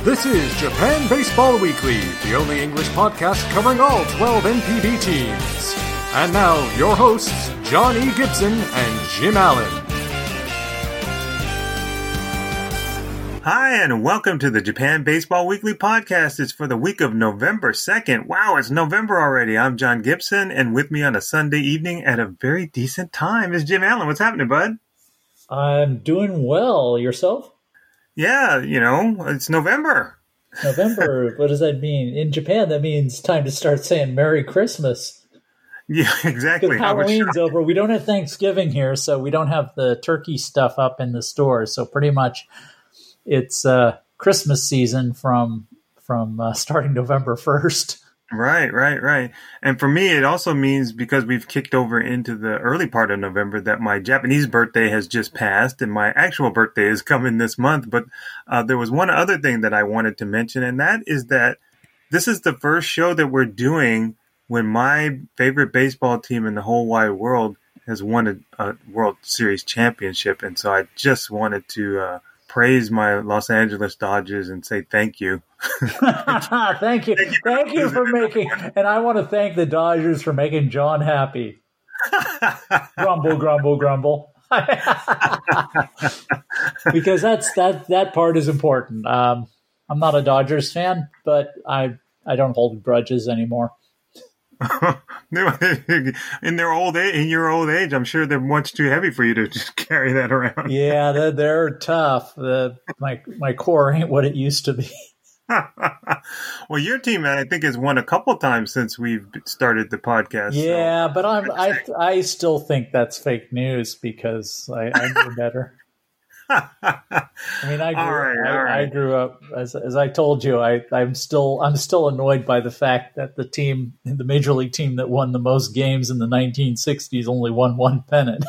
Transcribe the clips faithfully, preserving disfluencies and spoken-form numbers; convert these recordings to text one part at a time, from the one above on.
This is Japan Baseball Weekly, the only English podcast covering all twelve N P B teams. And now, your hosts, John E. Gibson and Jim Allen. Hi, and welcome to the Japan Baseball Weekly podcast. It's for the week of November second. Wow, it's November already. I'm John Gibson, and with me on a Sunday evening at a very decent time is Jim Allen. What's happening, bud? I'm doing well. Yourself? Yeah, you know, it's November. November, what does that mean? In Japan, that means time to start saying Merry Christmas. Yeah, exactly. Halloween's over. We don't have Thanksgiving here, so we don't have the turkey stuff up in the stores. So pretty much it's uh, Christmas season from from uh, starting November first. Right, right, right. And for me, it also means, because we've kicked over into the early part of November, that my Japanese birthday has just passed and my actual birthday is coming this month. But uh, there was one other thing that I wanted to mention, and that is that this is the first show that we're doing when my favorite baseball team in the whole wide world has won a, a World Series championship. And so I just wanted to uh, praise my Los Angeles Dodgers and say thank you. thank you. Thank you, thank you for making, and I want to thank the Dodgers for making John happy. grumble, grumble, grumble. Because that's that that part is important. Um, I'm not a Dodgers fan, but I I don't hold grudges anymore. in their old age, in your old age, I'm sure they're much too heavy for you to just carry that around. Yeah, they're, they're tough. The, my my core ain't what it used to be. Well, your team, I think, has won a couple times since we've started the podcast. Yeah, so. but I'm I I still think that's fake news because I, I knew better. I mean, I grew, all right, I, all right. I grew up as as I told you. I I'm still I'm still annoyed by the fact that the team, the major league team that won the most games in the nineteen sixties, only won one pennant.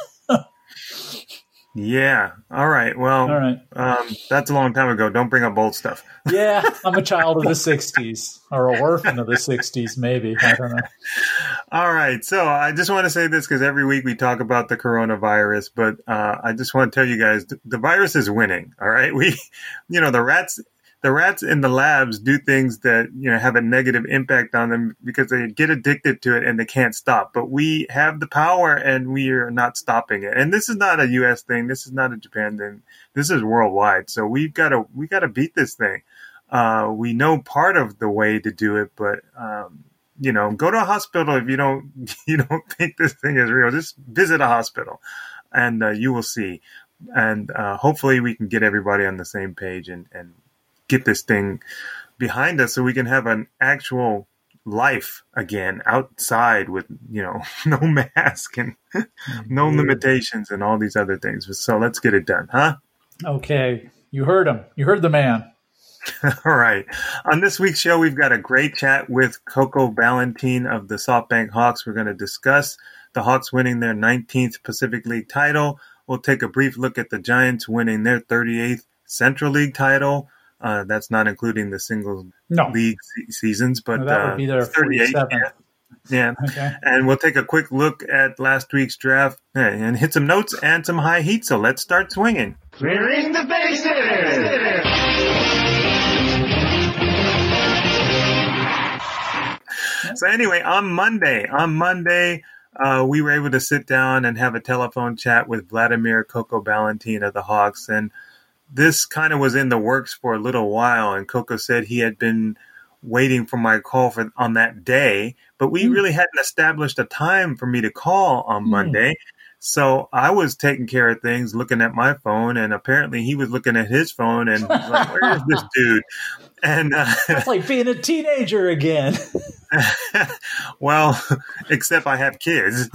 Yeah. All right. Well, all right. Um, that's a long time ago. Don't bring up old stuff. Yeah, I'm a child of the sixties, or a orphan of the sixties, maybe. I don't know. All right. So I just want to say this because every week we talk about the coronavirus, but uh, I just want to tell you guys th- the virus is winning. All right. We, you know, the rats, the rats in the labs do things that, you know, have a negative impact on them because they get addicted to it and they can't stop. But we have the power and we are not stopping it. And this is not a U S thing. This is not a Japan thing. This is worldwide. So we've got to, we got to beat this thing. Uh, we know part of the way to do it, but, um, you know, go to a hospital if you don't, you don't think this thing is real. Just visit a hospital and uh, you will see. And uh, hopefully we can get everybody on the same page and, and get this thing behind us so we can have an actual life again outside with, you know, no mask and no limitations and all these other things. So let's get it done, huh? Okay. You heard him. You heard the man. All right. On this week's show, we've got a great chat with Coco Ballentine of the SoftBank Hawks. We're going to discuss the Hawks winning their nineteenth Pacific League title. We'll take a brief look at the Giants winning their thirty-eighth Central League title. Uh, that's not including the single no. league se- seasons, but no, that would uh, be their thirty-eight. Yeah. yeah. Okay. And we'll take a quick look at last week's draft and hit some notes and some high heat. So let's start swinging. Clearing the bases! So anyway, on Monday, on Monday, uh, we were able to sit down and have a telephone chat with Vladimir Coco Ballentine of the Hawks. And this kind of was in the works for a little while. And Coco said he had been waiting for my call for on that day, but we mm. really hadn't established a time for me to call on mm. Monday. So I was taking care of things, looking at my phone, and apparently he was looking at his phone and was like, where is this dude? And uh, it's like being a teenager again. Well, except I have kids.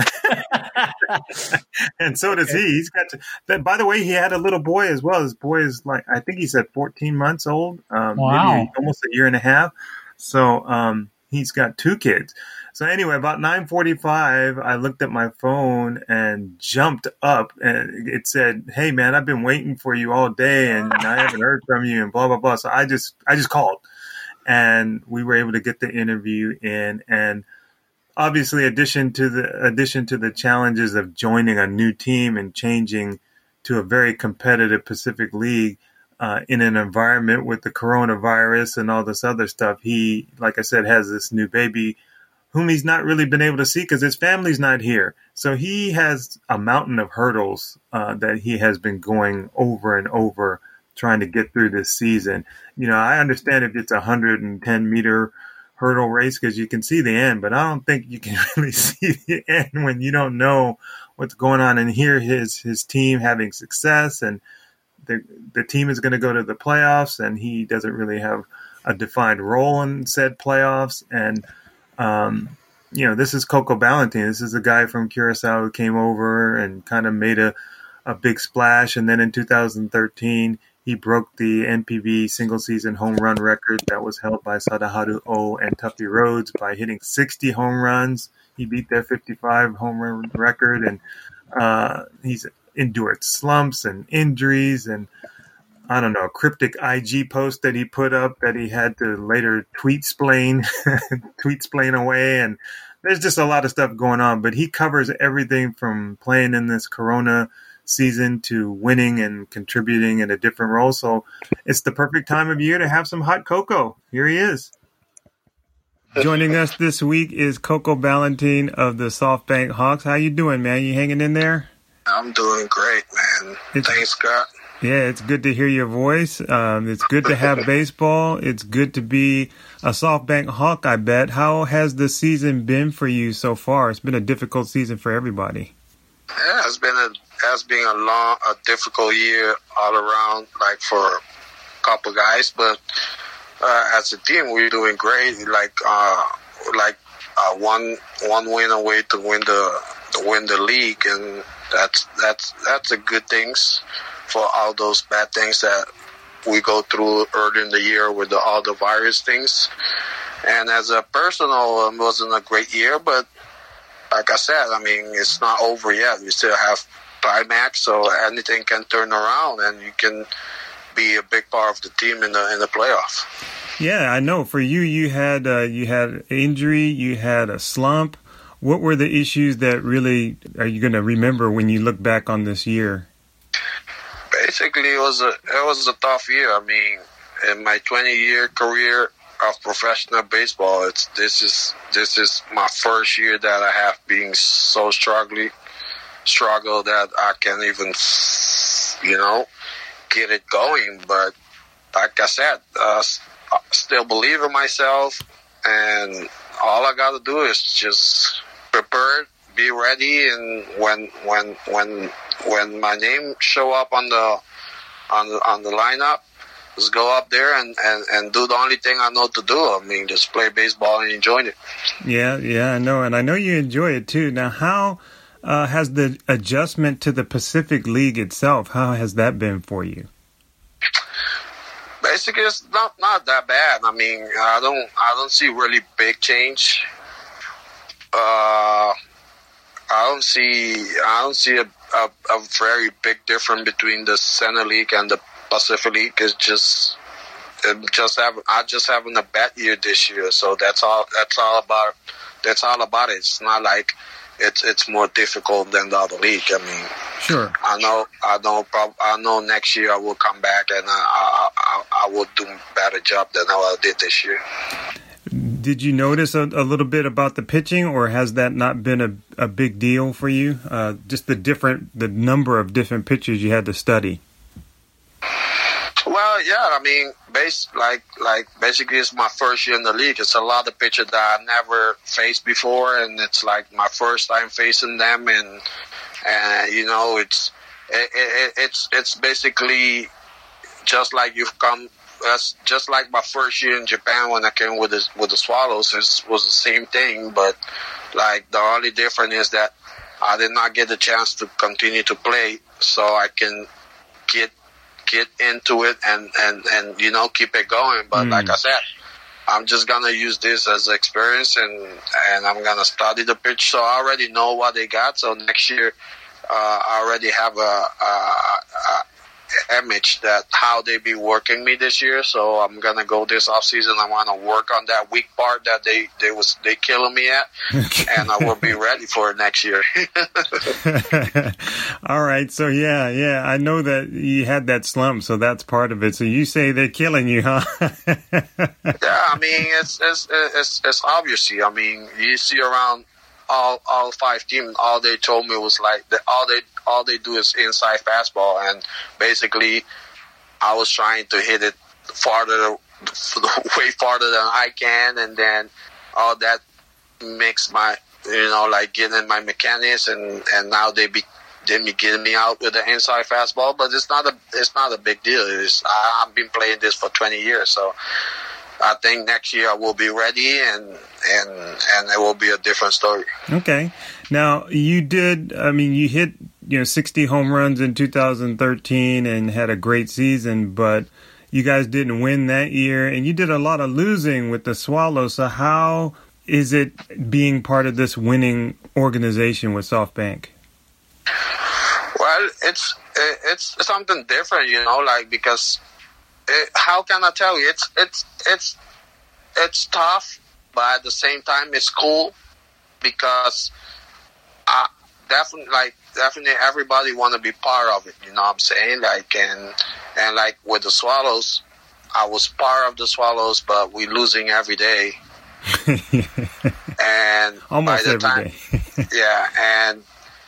And so does he. He's got to, by the way, he had a little boy as well. His boy is like, I think he said fourteen months old, um, wow. maybe almost a year and a half. So um, he's got two kids. So anyway, about nine forty-five, I looked at my phone and jumped up, and it said, "Hey man, I've been waiting for you all day and I haven't heard from you," and blah, blah, blah. So I just, I just called, and we were able to get the interview in. And obviously, addition to the addition to the challenges of joining a new team and changing to a very competitive Pacific League, uh, in an environment with the coronavirus and all this other stuff, he, like I said, has this new baby whom he's not really been able to see because his family's not here. So he has a mountain of hurdles uh, that he has been going over and over trying to get through this season. You know, I understand if it's a one hundred ten meter hurdle race because you can see the end, but I don't think you can really see the end when you don't know what's going on. And here his his team having success, and the the team is going to go to the playoffs, and he doesn't really have a defined role in said playoffs. And Um, you know, this is Coco Ballantine. This is a guy from Curacao who came over and kind of made a, a big splash. And then in two thousand thirteen, he broke the N P B single-season home run record that was held by Sadaharu O and Tuffy Rhodes by hitting sixty home runs. He beat their fifty-five home run record, and uh, he's endured slumps and injuries and I don't know, a cryptic I G post that he put up that he had to later tweet splain, tweet splain away. And there's just a lot of stuff going on, but he covers everything from playing in this Corona season to winning and contributing in a different role. So it's the perfect time of year to have some hot cocoa. Here he is. Joining us this week is Coco Ballantine of the SoftBank Hawks. How you doing, man? You hanging in there? I'm doing great, man. It's- Thanks, Scott. Yeah, it's good to hear your voice. Um, it's good to have baseball. It's good to be a SoftBank Hawk, I bet. How has the season been for you so far? It's been a difficult season for everybody. Yeah, it's been a has been a long, a difficult year all around, like for a couple guys. But uh, as a team, we're doing great. Like, uh, like uh, one one win away to win the to win the league, and that's that's that's a good things for all those bad things that we go through early in the year with the, all the virus things. And as a personal, it wasn't a great year, but like I said, I mean, it's not over yet. We still have climax, so anything can turn around, and you can be a big part of the team in the in the playoff. Yeah, I know. For you, you had uh, you had injury, you had a slump. What were the issues that really are you going to remember when you look back on this year? Basically, it was a it was a tough year. I mean, in my twenty year career of professional baseball, it's this is this is my first year that I have been so struggling, struggle that I can't even, you know, get it going. But like I said, uh, I still believe in myself, and all I got to do is just prepare, be ready, and when when when when my name show up on the on the on the lineup, just go up there and, and, and do the only thing I know to do. I mean, just play baseball and enjoy it. Yeah, yeah, I know, and I know you enjoy it too. Now, how uh, has the adjustment to the Pacific League itself? How has that been for you? Basically, it's not not that bad. I mean, I don't I don't see really big change. Uh, I don't see I don't see a, a, a very big difference between the Center League and the Pacific League. It's just it just have I just having a bad year this year, so that's all that's all about that's all about it. It's not like it's it's more difficult than the other league. I mean, sure. I know I know prob- I know next year I will come back and I I, I will do a better job than I did this year. Did you notice a, a little bit about the pitching, or has that not been a, a big deal for you? Uh, just the different, the number of different pitchers you had to study. Well, yeah, I mean, base like like basically it's my first year in the league. It's a lot of pitchers that I never faced before, and it's like my first time facing them, and and you know, it's it, it, it's it's basically just like you've come. That's just like my first year in Japan when I came with the, with the Swallows. It was the same thing, but like the only difference is that I did not get the chance to continue to play, so I can get get into it and, and, and you know, keep it going. But mm. like I said, I'm just gonna use this as experience, and and I'm gonna study the pitch, so I already know what they got. So next year, uh, I already have a. a, a image that how they be working me this year. So I'm gonna go this off season. I want to work on that weak part that they they was they killing me at, and I will be ready for it next year. All right. So yeah, yeah, I know that you had that slump, so that's part of it. So you say they're killing you, huh? Yeah, I mean it's it's it's it's obvious. I mean you see around all all five teams, all they told me was like that all they all they do is inside fastball, and basically I was trying to hit it farther, way farther than I can, and then all that makes my you know like getting my mechanics, and and now they be they be getting me out with the inside fastball, but it's not a it's not a big deal. It's, I, I've been playing this for twenty years, so I think next year I will be ready, and and and it will be a different story. Okay. Now you did. I mean, you hit you know sixty home runs in two thousand thirteen and had a great season, but you guys didn't win that year, and you did a lot of losing with the Swallows. So how is it being part of this winning organization with SoftBank? Well, it's it's something different, you know, like because. It, how can I tell you? It's it's it's it's tough, but at the same time, it's cool because I definitely like definitely everybody want to be part of it. You know what I'm saying? Like and and like with the Swallows, I was part of the Swallows, but we losing every day. And almost by the every time, day. Yeah, and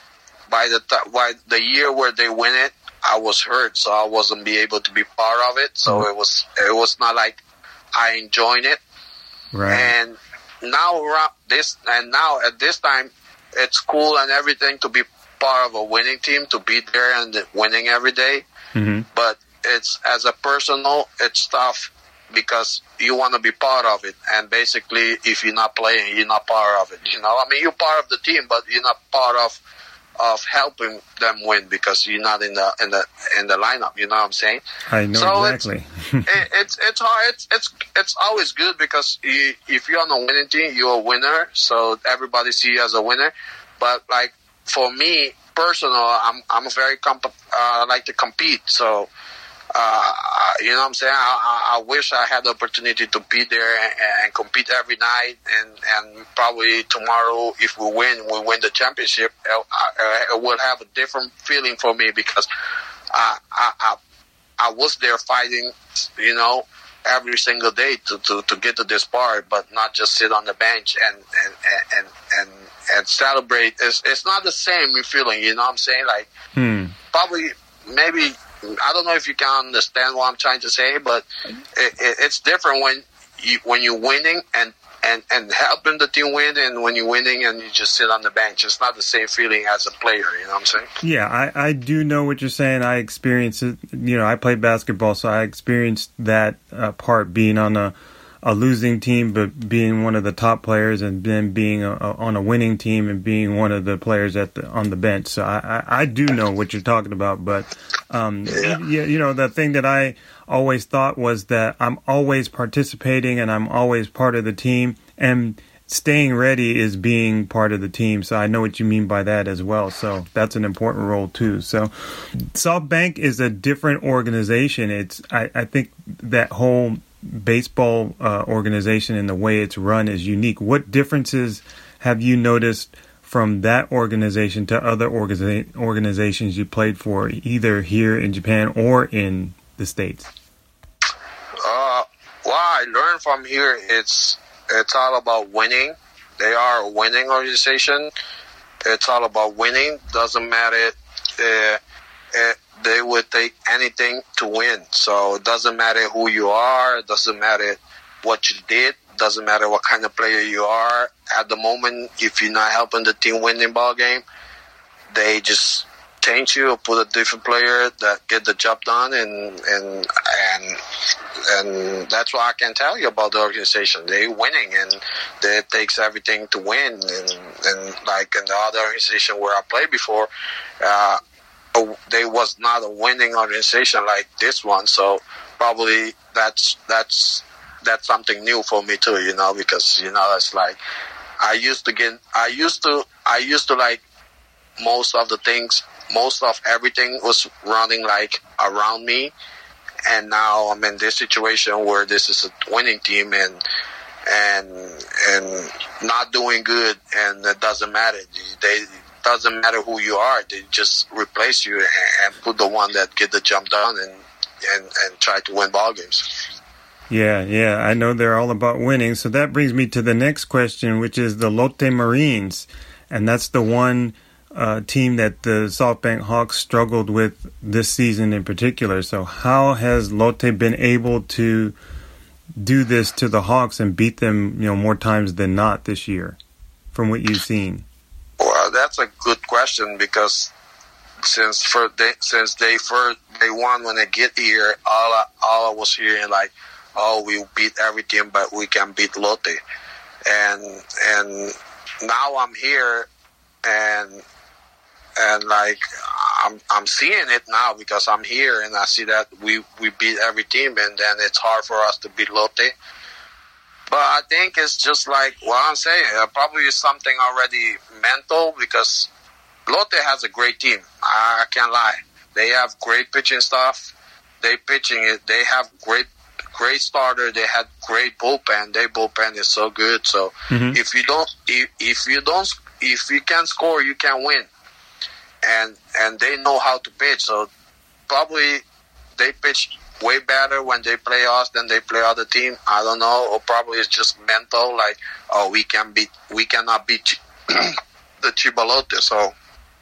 by the time, by the year where they win it, I was hurt, so I wasn't be able to be part of it. So mm-hmm. it was it was not like I enjoyed it. Right. And now around this and now at this time, it's cool and everything to be part of a winning team, to be there and winning every day. Mm-hmm. But it's as a personal, it's tough because you want to be part of it. And basically, if you're not playing, you're not part of it. You know, I mean, you're part of the team, but you're not part of. of helping them win because you're not in the in the in the lineup. You know what I'm saying? I know so exactly. It's, it, it's it's hard. It's it's it's always good because you, if you're on a winning team, you're a winner. So everybody see you as a winner. But like for me, personal, I'm I'm very comp- uh, like to compete. So. Uh, you know what I'm saying? I, I, I wish I had the opportunity to be there and, and compete every night, and, and probably tomorrow, if we win, we win the championship, it, it will have a different feeling for me because I, I, I, I was there fighting, you know, every single day to, to, to get to this part, but not just sit on the bench and, and, and, and, and celebrate. It's, it's not the same feeling, you know what I'm saying? Like, hmm. probably, maybe, I don't know if you can understand what I'm trying to say, but it, it, it's different when you when you're winning and, and, and helping the team win, and when you're winning and you just sit on the bench. It's not the same feeling as a player. You know what I'm saying? Yeah, I, I do know what you're saying. I experienced it. You know, I played basketball, so I experienced that uh, part being on a a losing team, but being one of the top players, and then being a, a, on a winning team and being one of the players at the, on the bench. So I, I, I do know what you're talking about. But um, yeah. you, you know, the thing that I always thought was that I'm always participating and I'm always part of the team, and staying ready is being part of the team. So I know what you mean by that as well. So that's an important role too. So SoftBank is a different organization. It's I, I think that whole baseball uh, organization and the way it's run is unique. What differences have you noticed from that organization to other organiza- organizations you played for, either here in Japan or in the States? Uh, what I learned from here, it's it's all about winning. They are a winning organization. It's all about winning. Doesn't matter. Uh, uh, they would take anything to win. So it doesn't matter who you are. It doesn't matter what you did. It doesn't matter what kind of player you are. At the moment, if you're not helping the team win the ball game, they just change you or put a different player that get the job done. And and and and that's what I can tell you about the organization. They're winning, and it takes everything to win. And, and like in the other organization where I played before, uh, they was not a winning organization like this one, so probably that's that's that's something new for me too, you know, because you know it's like I used to get I used to I used to like most of the things most of everything was running like around me. And now I'm in this situation where this is a winning team and and and not doing good, and it doesn't matter. They it doesn't matter who you are. They just replace you and, and put the one that get the jump done and, and, and try to win ball games. Yeah, yeah, I know they're all about winning. So that brings me to the next question, which is the Lotte Marines. And that's the one uh, team that the SoftBank Hawks struggled with this season in particular. So how has Lotte been able to do this to the Hawks and beat them, you know, more times than not this year, from what you've seen? Well, that's a good question, because since for they, since they first they won when they get here, all I, all I was hearing like, oh, we beat every team, but we can beat Lotte, and and now I'm here, and and like I'm I'm seeing it now because I'm here and I see that we, we beat every team, and then it's hard for us to beat Lotte. But I think it's just like what I'm saying. Uh, probably is something already mental, because Lotte has a great team. I, I can't lie. They have great pitching stuff. They pitching it. They have great great starter. They had great bullpen. Their bullpen is so good. So mm-hmm. if you don't if, if you don't if you can score, you can win. And and they know how to pitch. So probably they pitch way better when they play us than they play other team. I don't know, or probably it's just mental. Like, oh, we can beat, we cannot beat the Chiba Lotte. So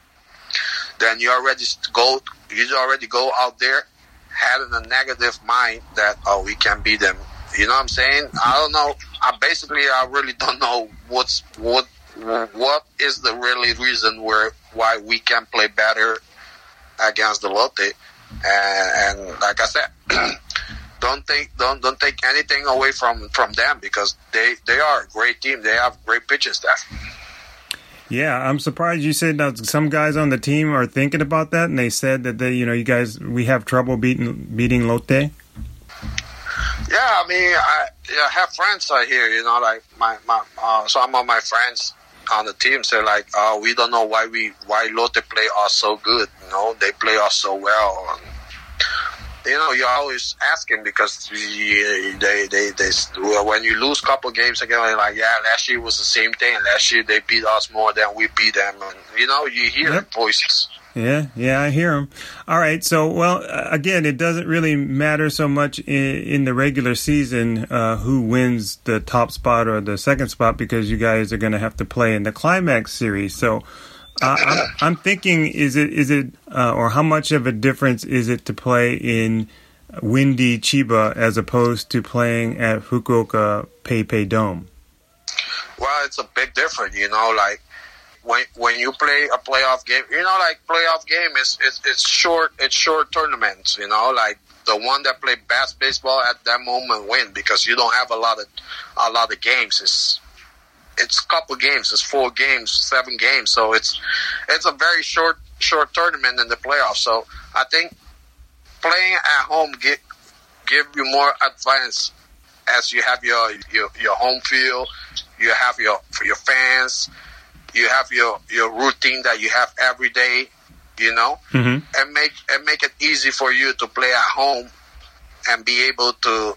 then you already go, you already go out there having a negative mind that, oh, we can beat them. You know what I'm saying? I don't know. I basically I really don't know what's what what is the really reason where why we can play better against the Lotte. And, and like I said, don't take don't don't take anything away from, from them, because they, they are a great team. They have great pitching staff. Yeah, I'm surprised you said that some guys on the team are thinking about that, and they said that they, you know, you guys, we have trouble beating beating Lotte. Yeah, I mean, I, I have friends out here, you know, like my my uh, some of my friends on the team say like, oh, we don't know why we why Lotte play us so good. You know, they play us so well. And, you know, you're always asking, because they they they, they when you lose a couple games again, they're like, yeah, last year was the same thing. Last year they beat us more than we beat them, and you know, you hear yep. voices. Yeah, yeah, I hear them. All right, so, well, again, it doesn't really matter so much in, in the regular season uh, who wins the top spot or the second spot, because you guys are going to have to play in the Climax Series. So uh, I'm, I'm thinking, is it, is it, uh, or how much of a difference is it to play in windy Chiba as opposed to playing at Fukuoka PayPay Dome? Well, it's a big difference, you know, like, When when you play a playoff game, you know, like playoff game is it's, it's short it's short tournaments, you know, like the one that play best baseball at that moment win, because you don't have a lot of a lot of games. It's it's a couple games, it's four games, seven games, so it's it's a very short short tournament in the playoffs. So I think playing at home give give you more advance, as you have your your, your home field, you have your for your fans. You have your, your routine that you have every day, you know, mm-hmm. and make and make it easy for you to play at home and be able to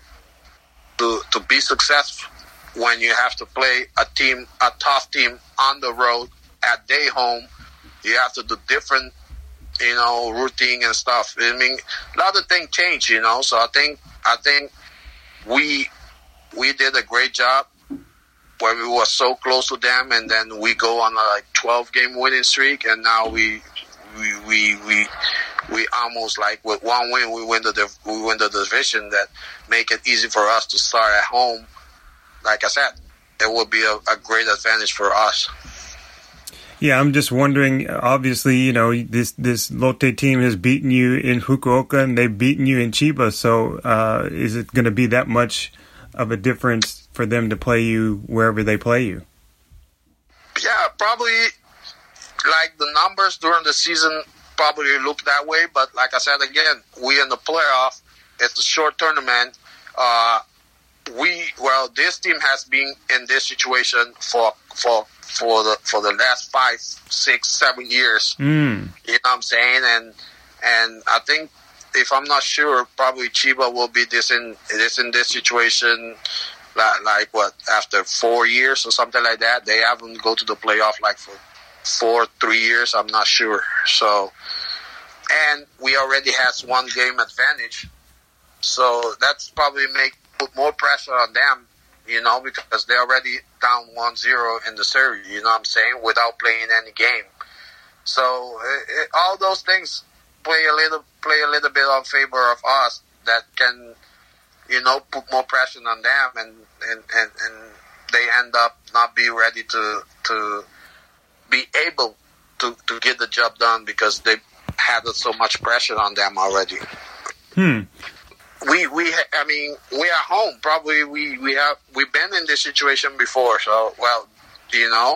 to to be successful when you have to play a team, a tough team on the road at their home. You have to do different, you know, routine and stuff. I mean, a lot of things change, you know. So I think I think we we did a great job when we were so close to them, and then we go on a like twelve game winning streak, and now we we we we, we almost like with one win we win the we win the division, that make it easy for us to start at home. Like I said, it will be a, a great advantage for us. Yeah, I'm just wondering, obviously, you know, this this Lotte team has beaten you in Fukuoka and they've beaten you in Chiba, so uh, is it going to be that much of a difference for them to play you wherever they play you? Yeah, probably, like the numbers during the season probably look that way, but like I said again, we in the playoff, it's a short tournament. Uh, we well, this team has been in this situation for for for the for the last five, six, seven years. Mm. You know what I'm saying? And and I think, if I'm not sure, probably Chiba will be this in this in this situation. Like, like what, after four years or something like that. They haven't go to the playoff like for four, three years. I'm not sure. So, and we already has one game advantage. So that's probably make put more pressure on them, you know, because they're already down one zero in the series, you know what I'm saying, without playing any game. So it, it, all those things play a little play a little bit on favor of us that can, you know, put more pressure on them, and, and, and, and they end up not be ready to to be able to, to get the job done because they had so much pressure on them already. Hmm. We we I mean we are home. Probably we, we have we've been in this situation before. So well, you know,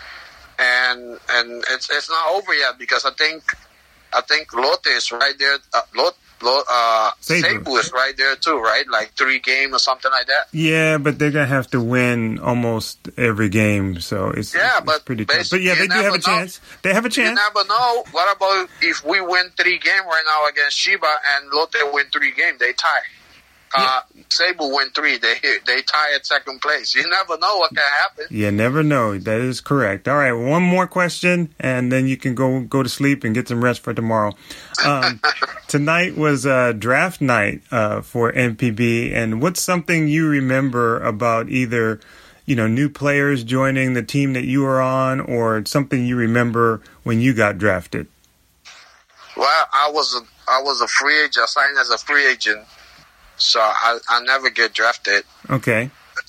and and it's it's not over yet because I think I think Lotte is right there. Uh, Lotte. Uh, Seibu is right there too, right? Like three game or something like that. Yeah, but they're gonna have to win almost every game, so it's yeah, it's, but it's pretty tough. But yeah, they do have a know. chance. They have a chance. You never know. What about if we win three game right now against Chiba and Lotte win three game? They tie. Uh, yeah. Seibu win three. They they tie at second place. You never know what can happen. You never know. That is correct. All right, one more question, and then you can go go to sleep and get some rest for tomorrow. Um, tonight was uh, draft night uh, for M P B, and what's something you remember about either, you know, new players joining the team that you were on, or something you remember when you got drafted? Well, I was a I was a free agent. I signed as a free agent. So I I never get drafted. Okay.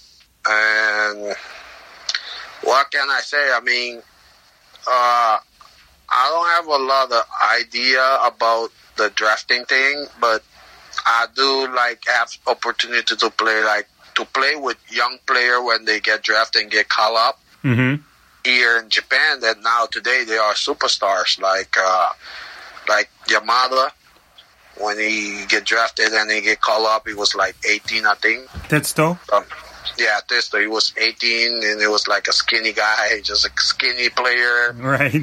And what can I say? I mean, uh, I don't have a lot of idea about the drafting thing, but I do like have opportunity to play like to play with young player when they get drafted and get called up. Mm-hmm. Here in Japan, that now today they are superstars like uh, like Yamada. When he get drafted and he get called up, he was like eighteen, I think. Tetsuto? Um, yeah, Tetsuto. He was eighteen, and he was like a skinny guy, just a skinny player. Right.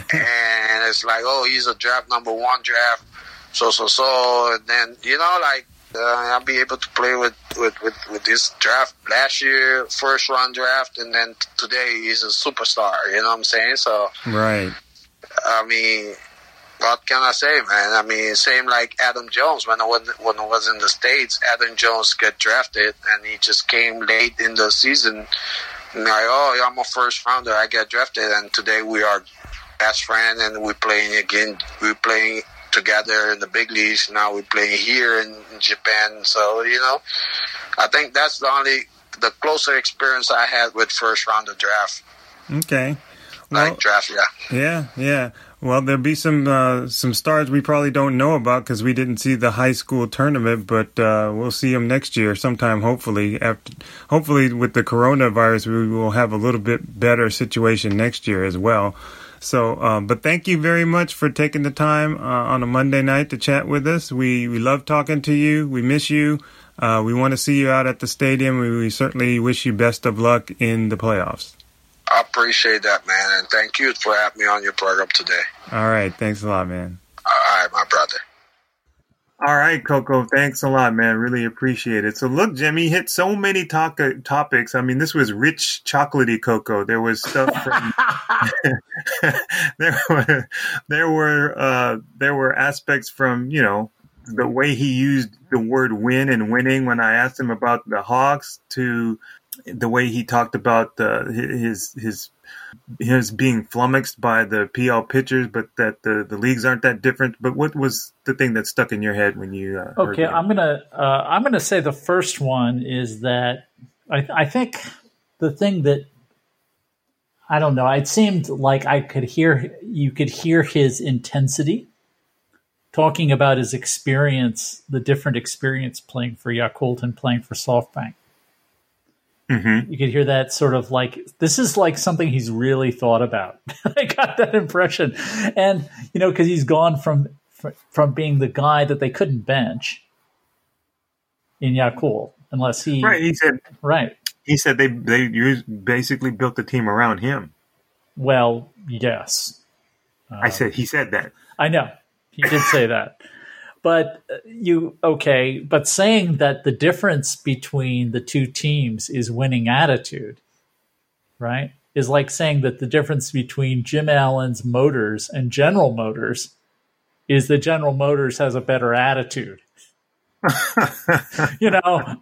And it's like, oh, he's a draft number one draft, so, so, so. And then, you know, like, uh, I'll be able to play with, with, with, with this draft last year, first round draft, and then today he's a superstar, you know what I'm saying? So, right. I mean, what can I say, man? I mean, same like Adam Jones. When I was when I was in the States, Adam Jones got drafted, and he just came late in the season. And like, oh, I'm a first rounder. I got drafted, and today we are best friends, and we're playing again. We're playing together in the big leagues. Now we're playing here in, in Japan. So you know, I think that's the only the closer experience I had with first rounder draft. Okay. Well, like draft, yeah. Yeah, yeah. Well, there'll be some uh, some stars we probably don't know about because we didn't see the high school tournament, but uh, we'll see them next year sometime. Hopefully, after hopefully with the coronavirus, we will have a little bit better situation next year as well. So, uh, but thank you very much for taking the time uh, on a Monday night to chat with us. We we love talking to you. We miss you. Uh, we want to see you out at the stadium. We, we certainly wish you best of luck in the playoffs. I appreciate that, man, and thank you for having me on your program today. All right. Thanks a lot, man. All right, my brother. All right, Coco. Thanks a lot, man. Really appreciate it. So, look, Jimmy hit so many to- topics. I mean, this was rich, chocolatey Coco. There was stuff from there were there were uh, there were aspects from, you know, the way he used the word win and winning when I asked him about the Hawks, to the way he talked about uh, his his his being flummoxed by the P L pitchers, but that the, the leagues aren't that different. But what was the thing that stuck in your head when you uh, heard okay? that? I'm gonna uh, I'm gonna say the first one is that I, I think the thing that I don't know. It seemed like I could hear you could hear his intensity talking about his experience, the different experience playing for Yakult and playing for SoftBank. Mm-hmm. You could hear that sort of like, this is like something he's really thought about. I got that impression. And, you know, because he's gone from from being the guy that they couldn't bench in Yakult unless he right. He said right. He said they they used, basically built the team around him. Well, yes. Um, I said he said that. I know he did say that, but you okay? But saying that the difference between the two teams is winning attitude, right? Is like saying that the difference between Jim Allen's Motors and General Motors is that General Motors has a better attitude. You know,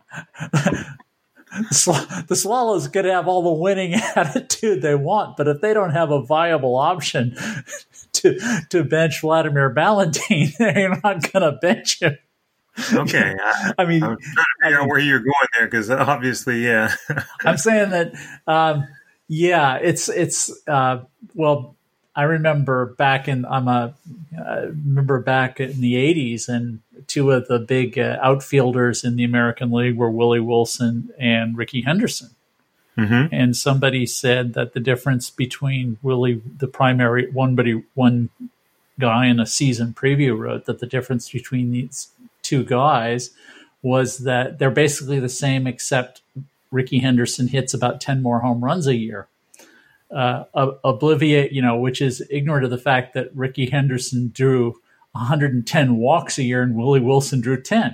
the Swallows could have all the winning attitude they want, but if they don't have a viable option to to bench Vladimir Valentine, they're not going to bench him. Okay, I, I mean, I'm trying to figure out where you're going there because obviously, yeah. I'm saying that, um, yeah, it's it's uh, well. I remember back in I'm a I remember back in the eighties, and two of the big uh, outfielders in the American League were Willie Wilson and Ricky Henderson. Mm-hmm. And somebody said that the difference between Willie, the primary one, but he, one guy in a season preview wrote that the difference between these two guys was that they're basically the same, except Ricky Henderson hits about ten more home runs a year. Uh, obliviate, you know, which is ignorant of the fact that Ricky Henderson drew one hundred ten walks a year and Willie Wilson drew ten.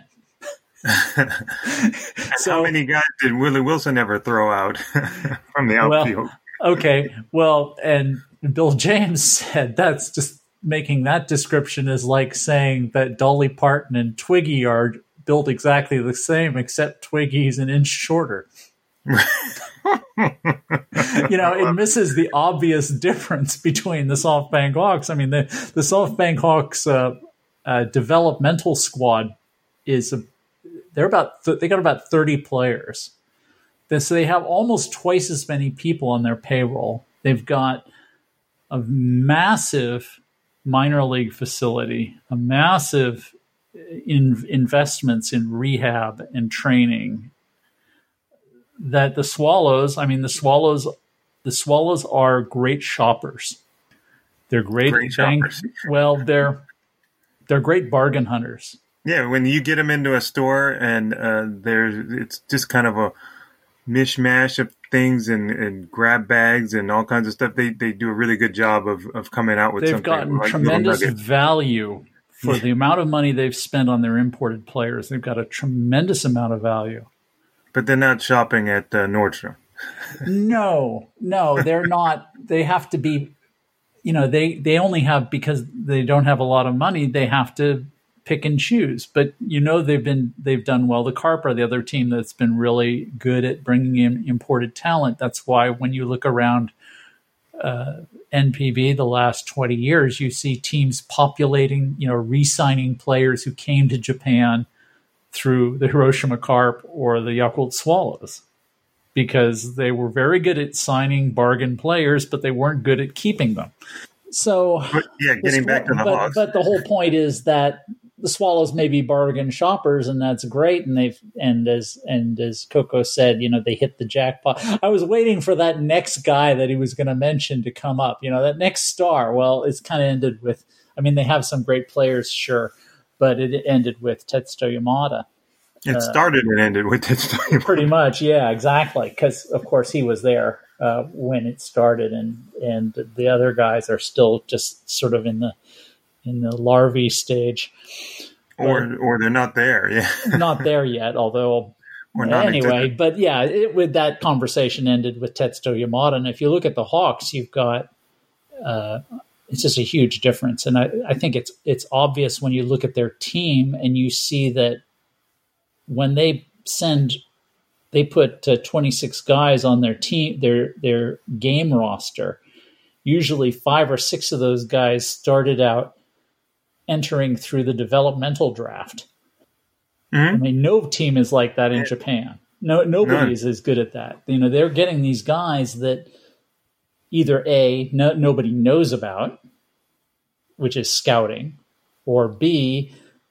So, how many guys did Willie Wilson ever throw out from the outfield? Well, okay, well, and Bill James said that's just making that description is like saying that Dolly Parton and Twiggy are built exactly the same, except Twiggy's an inch shorter. You know, it misses the obvious difference between the SoftBank Hawks. I mean, the, the SoftBank Hawks uh, uh, developmental squad is a, they're about th- they got about thirty players. So they have almost twice as many people on their payroll. They've got a massive minor league facility, a massive in, investments in rehab and training. That the Swallows, I mean, the Swallows, the Swallows are great shoppers. They're great, great bank, shoppers. Well, they're they're great bargain hunters. Yeah, when you get them into a store and uh, there's it's just kind of a mishmash of things and, and grab bags and all kinds of stuff. They they do a really good job of, of coming out with they've something. They've gotten like tremendous value for yeah. the amount of money they've spent on their imported players. They've got a tremendous amount of value. But they're not shopping at uh, Nordstrom. No, no, they're not. They have to be, you know, they, they only have, because they don't have a lot of money, they have to pick and choose. But, you know, they've been, they've done well. The Carp are the other team that's been really good at bringing in imported talent. That's why when you look around uh, N P B the last twenty years, you see teams populating, you know, re-signing players who came to Japan through the Hiroshima Carp or the Yakult Swallows, because they were very good at signing bargain players, but they weren't good at keeping them. So, but, yeah, getting back to the but, Hawks. But the whole point is that the Swallows may be bargain shoppers, and that's great. And they've and as and as Coco said, you know, they hit the jackpot. I was waiting for that next guy that he was going to mention to come up. You know, that next star. Well, it's kind of ended with. I mean, they have some great players, sure. But it ended with Tetsuto Yamada. It started uh, and ended with Tetsuto Yamada. Pretty much, yeah, exactly. Because, of course, he was there uh, when it started, and, and the other guys are still just sort of in the in the larvae stage. Or but or they're not there, yeah. Not there yet, although or not anyway. But, yeah, it, with that conversation ended with Tetsuto Yamada. And if you look at the Hawks, you've got uh, – it's just a huge difference. And I, I think it's it's obvious when you look at their team and you see that when they send, they put uh, twenty-six guys on their team, their their game roster, usually five or six of those guys started out entering through the developmental draft. Mm-hmm. I mean, no team is like that in yeah. Japan. No, nobody no. is as good at that. You know, they're getting these guys that either A, no, nobody knows about, which is scouting, or B,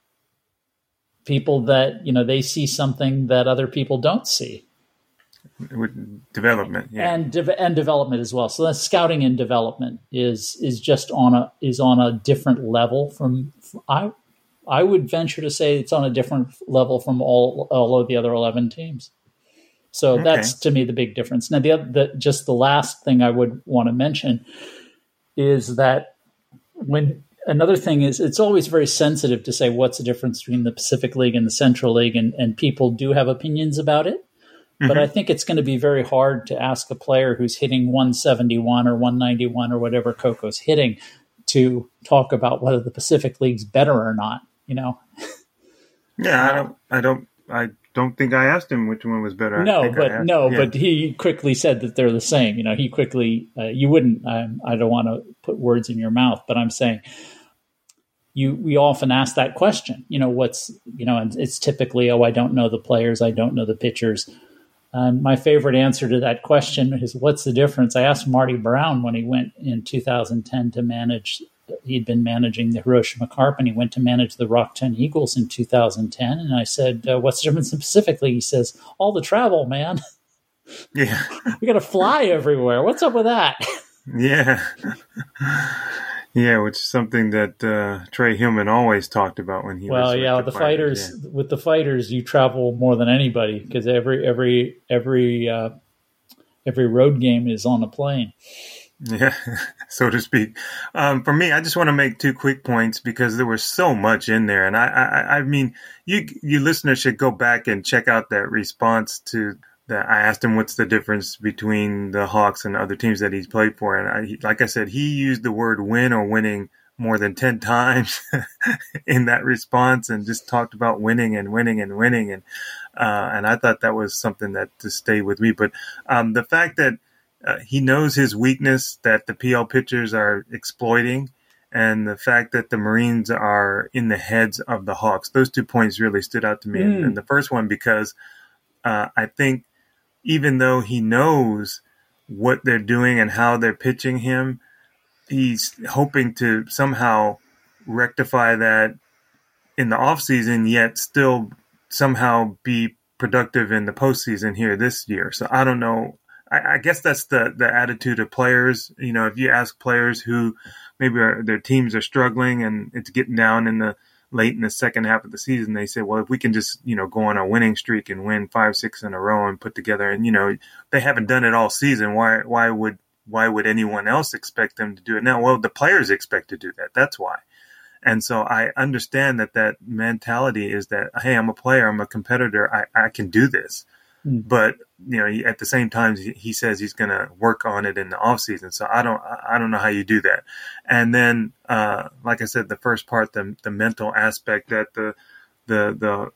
people that, you know, they see something that other people don't see. With development, yeah. And de- and development as well. So that's scouting and development is is just on a is on a different level from, from I I would venture to say it's on a different level from all all of the other eleven teams. So okay. That's to me the big difference. Now, the, other, the just the last thing I would want to mention is that when another thing is it's always very sensitive to say what's the difference between the Pacific League and the Central League, and, and people do have opinions about it. Mm-hmm. But I think it's going to be very hard to ask a player who's hitting one seventy-one or one ninety-one or whatever Coco's hitting to talk about whether the Pacific League's better or not. You know? Yeah, I don't. I don't. I don't think I asked him which one was better. No, I but asked, no, yeah. but he quickly said that they're the same. You know, he quickly. Uh, you wouldn't. Um, I don't want to put words in your mouth, but I'm saying you. We often ask that question. You know, what's you know, and it's typically, oh, I don't know the players, I don't know the pitchers. And my favorite answer to that question is, what's the difference? I asked Marty Brown when he went in two thousand ten to manage. He'd been managing the Hiroshima Carp, and he went to manage the Rockton Eagles in two thousand ten. And I said, uh, what's the difference in Pacific League? He says, all the travel, man. Yeah. We got to fly everywhere. What's up with that? Yeah. Yeah, which is something that uh, Trey Hillman always talked about when he well, was with yeah, the, the fighters. fighters, yeah. with the fighters, you travel more than anybody because every, every, every, uh, every road game is on a plane. Yeah, so to speak. Um, for me, I just want to make two quick points because there was so much in there. And I, I, I mean, you, you listeners should go back and check out that response to that. I asked him what's the difference between the Hawks and other teams that he's played for. And I, like I said, he used the word win or winning more than ten times in that response and just talked about winning and winning and winning. And, uh, and I thought that was something that to stay with me. But, um, the fact that, Uh, he knows his weakness that the P L pitchers are exploiting, and the fact that the Marines are in the heads of the Hawks. Those two points really stood out to me. Mm. And, and the first one, because uh, I think even though he knows what they're doing and how they're pitching him, he's hoping to somehow rectify that in the offseason, yet still somehow be productive in the postseason here this year. So I don't know. I guess that's the, the attitude of players. You know, if you ask players who maybe are, their teams are struggling and it's getting down in the late in the second half of the season, they say, well, if we can just, you know, go on a winning streak and win five, six in a row and put together, and, you know, they haven't done it all season. Why, why would, why would anyone else expect them to do it now? Well, the players expect to do that. That's why. And so I understand that that mentality is that, hey, I'm a player, I'm a competitor, I, I can do this. But, you know, at the same time, he says he's going to work on it in the off season. So I don't, I don't know how you do that. And then, uh, like I said, the first part, the the mental aspect that the, the, the,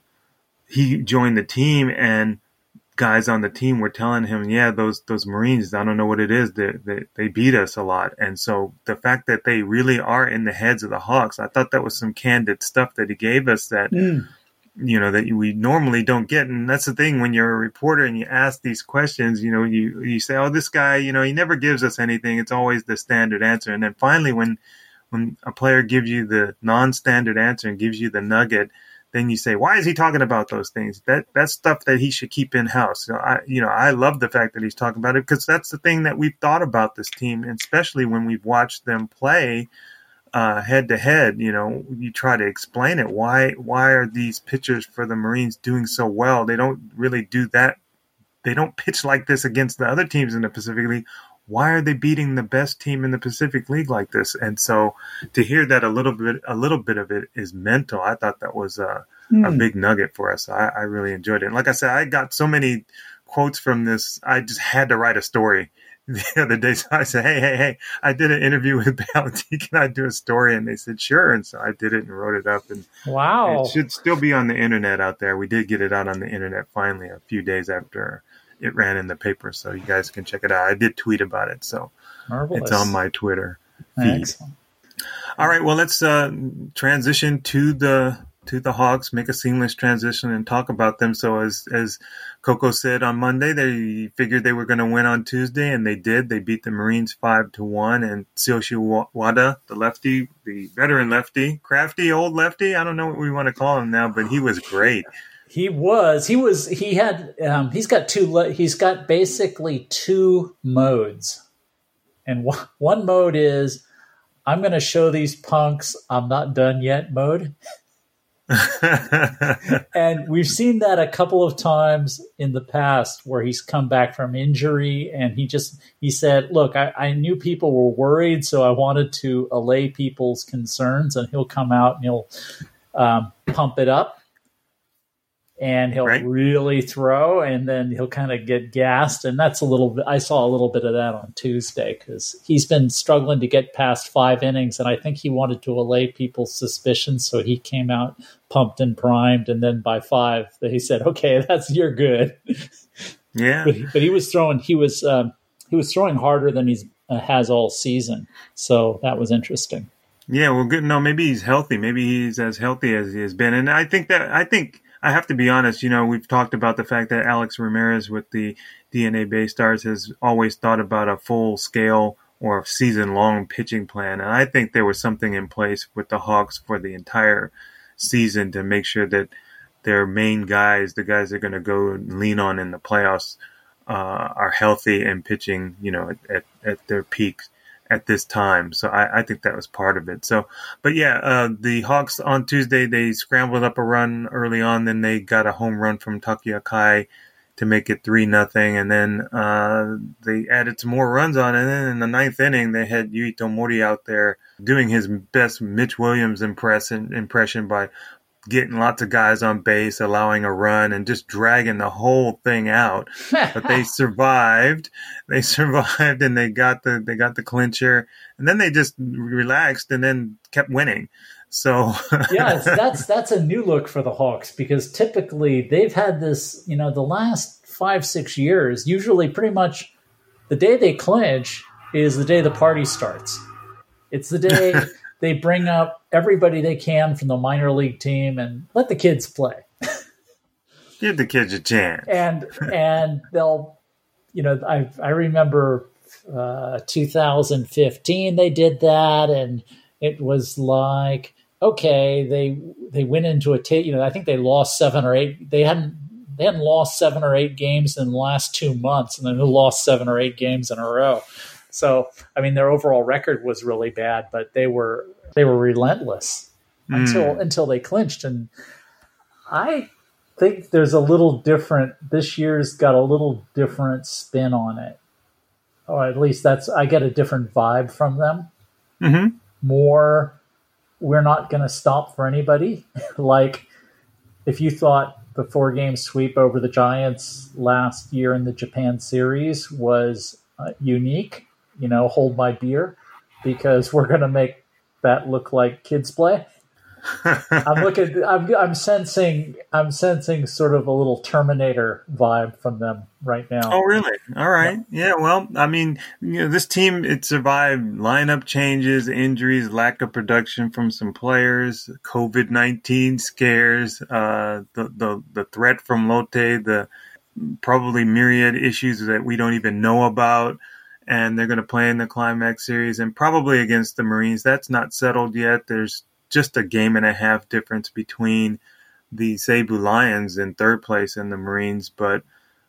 he joined the team and guys on the team were telling him, yeah, those, those Marines, I don't know what it is. They, they, they beat us a lot. And so the fact that they really are in the heads of the Hawks, I thought that was some candid stuff that he gave us that, mm. you know, that we normally don't get. And that's the thing, when you're a reporter and you ask these questions, you know, you, you say, oh, this guy, you know, he never gives us anything. It's always the standard answer. And then finally, when, when a player gives you the non-standard answer and gives you the nugget, then you say, why is he talking about those things? That, that's stuff that he should keep in house. So I, you know, I love the fact that he's talking about it because that's the thing that we've thought about this team, and especially when we've watched them play Uh, head to head, you know, you try to explain it. Why, why are these pitchers for the Marines doing so well? They don't really do that. They don't pitch like this against the other teams in the Pacific League. Why are they beating the best team in the Pacific League like this? And so to hear that a little bit, a little bit of it is mental. I thought that was a, mm. a big nugget for us. I, I really enjoyed it. And like I said, I got so many quotes from this. I just had to write a story the other day. So I said, hey, hey, hey, I did an interview with Ballantine. Can I do a story? And they said, sure. And so I did it and wrote it up. And wow, it should still be on the internet out there. We did get it out on the internet finally a few days after it ran in the paper. So you guys can check it out. I did tweet about it. So Marvelous. It's on my Twitter feed. Excellent. All right. Well, let's uh, transition to the to the Hawks, make a seamless transition and talk about them. So as as Coco said on Monday, they figured they were going to win on Tuesday, and they did. They beat the Marines five to one, and Tsuyoshi Wada, the lefty, the veteran lefty, crafty old lefty, I don't know what we want to call him now, but he was great. He was. He was. He had. Um, he's got two. He's got basically two modes, and one, one mode is, I'm going to show these punks I'm not done yet mode. And we've seen that a couple of times in the past where he's come back from injury and he just, he said, look, I, I knew people were worried, so I wanted to allay people's concerns, and he'll come out and he'll um, pump it up. And he'll right. really throw, and then he'll kind of get gassed. And that's a little bit, I saw a little bit of that on Tuesday because he's been struggling to get past five innings. And I think he wanted to allay people's suspicions. So he came out pumped and primed. And then by five, he said, okay, that's, you're good. Yeah. but, but he was throwing, he was, um, he was throwing harder than he's uh, has all season. So that was interesting. Yeah. Well, good. No, maybe he's healthy. Maybe he's as healthy as he has been. And I think that, I think, I have to be honest, you know, we've talked about the fact that Alex Ramirez with the D N A Bay Stars has always thought about a full scale or season long pitching plan. And I think there was something in place with the Hawks for the entire season to make sure that their main guys, the guys they're going to go and lean on in the playoffs, uh, are healthy and pitching, you know, at, at, at their peaks at this time. So I, I think that was part of it. So, but yeah, uh, the Hawks on Tuesday, they scrambled up a run early on. Then they got a home run from Taki Akai to make it three nothing. And then, uh, they added some more runs on. And then in the ninth inning, they had Yuito Mori out there doing his best Mitch Williams impression, impression by getting lots of guys on base, allowing a run, and just dragging the whole thing out. But they survived. They survived, and they got the they got the clincher. And then they just relaxed, and then kept winning. So yeah, it's, that's that's a new look for the Hawks because typically they've had this. You know, the last five six years, usually pretty much the day they clinch is the day the party starts. It's the day. They bring up everybody they can from the minor league team and let the kids play. Give the kids a chance. And and they'll, you know, I I remember uh, two thousand fifteen they did that, and it was like, okay, they they went into a t- you know I think they lost seven or eight. They hadn't they hadn't lost seven or eight games in the last two months, and then they lost seven or eight games in a row. So, I mean, their overall record was really bad, but they were they were relentless mm. until until they clinched. And I think there's a little different. This year's got a little different spin on it, or at least that's I get a different vibe from them. Mm-hmm. More, we're not going to stop for anybody. Like if you thought the four game sweep over the Giants last year in the Japan series was uh, unique. You know, hold my beer because we're going to make that look like kids play. I'm looking, I'm, I'm sensing, I'm sensing sort of a little Terminator vibe from them right now. Oh, really? All right. Yeah. yeah well, I mean, you know, this team, it survived lineup changes, injuries, lack of production from some players, COVID nineteen scares, uh, the, the, the threat from Lotte, the probably myriad issues that we don't even know about. And they're going to play in the Climax Series and probably against the Marines. That's not settled yet. There's just a game and a half difference between the Cebu Lions in third place and the Marines. But,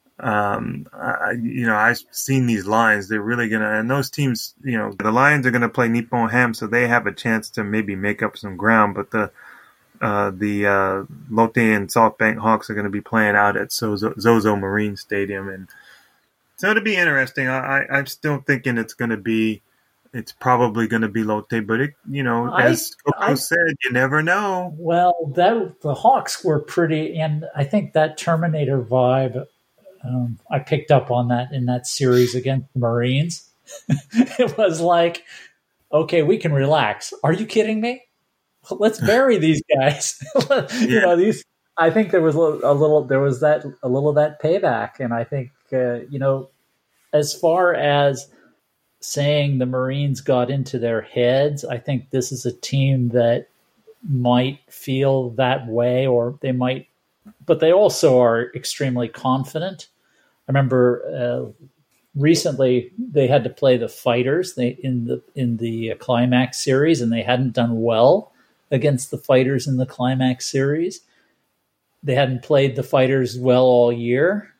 um, I, you know, I've seen these lines. They're really going to – and those teams, you know, the Lions are going to play Nippon Ham, so they have a chance to maybe make up some ground. But the uh, the uh, Lotte and SoftBank Hawks are going to be playing out at Zozo, Zozo Marine Stadium. And so it'll be interesting. I, I, I'm still thinking it's going to be, it's probably going to be Lotte, but it, you know, I, as Coco I, said, you never know. Well, that the Hawks were pretty, and I think that Terminator vibe, um, I picked up on that in that series against the Marines. It was like, okay, we can relax. Are you kidding me? Let's bury these guys. you yeah. know, these. I think there was a little, a little, there was that a little of that payback, and I think. Uh, you know, as far as saying the Marines got into their heads, I think this is a team that might feel that way, or they might, but they also are extremely confident. I remember uh, recently they had to play the Fighters they, in the in the Climax Series, and they hadn't done well against the Fighters in the Climax Series. They hadn't played the Fighters well all year.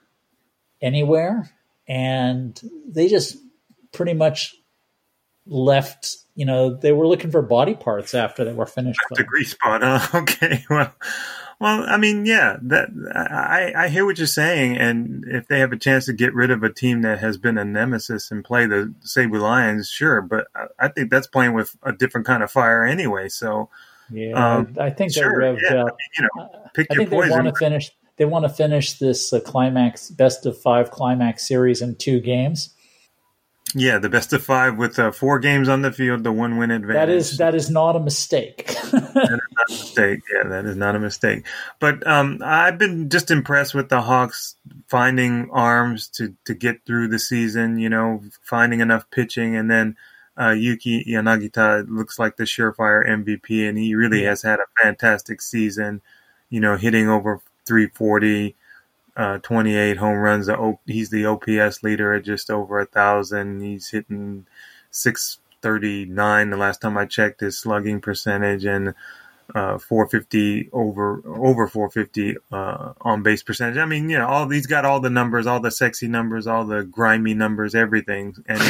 Anywhere, and they just pretty much left you know, they were looking for body parts after they were finished. The grease spot, huh? Okay, well, well, I mean, yeah, that I, I hear what you're saying, and if they have a chance to get rid of a team that has been a nemesis and play the Cebu Lions, sure, but I, I think that's playing with a different kind of fire anyway. So, yeah, um, I think sure, they're revved yeah, up. I mean, you know, pick I your think poison. They want to finish. They want to finish this uh, climax, best of five climax series in two games. Yeah, the best of five with uh, four games on the field, the one win advantage. That is that is not a mistake. That is not a mistake. Yeah, that is not a mistake. But um, I've been just impressed with the Hawks finding arms to, to get through the season, you know, finding enough pitching. And then uh, Yuki Yanagita looks like the surefire M V P, and he really has had a fantastic season, you know, hitting over three forty. Uh, twenty-eight home runs. He's the O P S leader at just over a thousand. He's hitting six thirty-nine the last time I checked his slugging percentage, and uh, four fifty over over four fifty uh, on base percentage. I mean, you know, all these got all the numbers, all the sexy numbers, all the grimy numbers, everything. And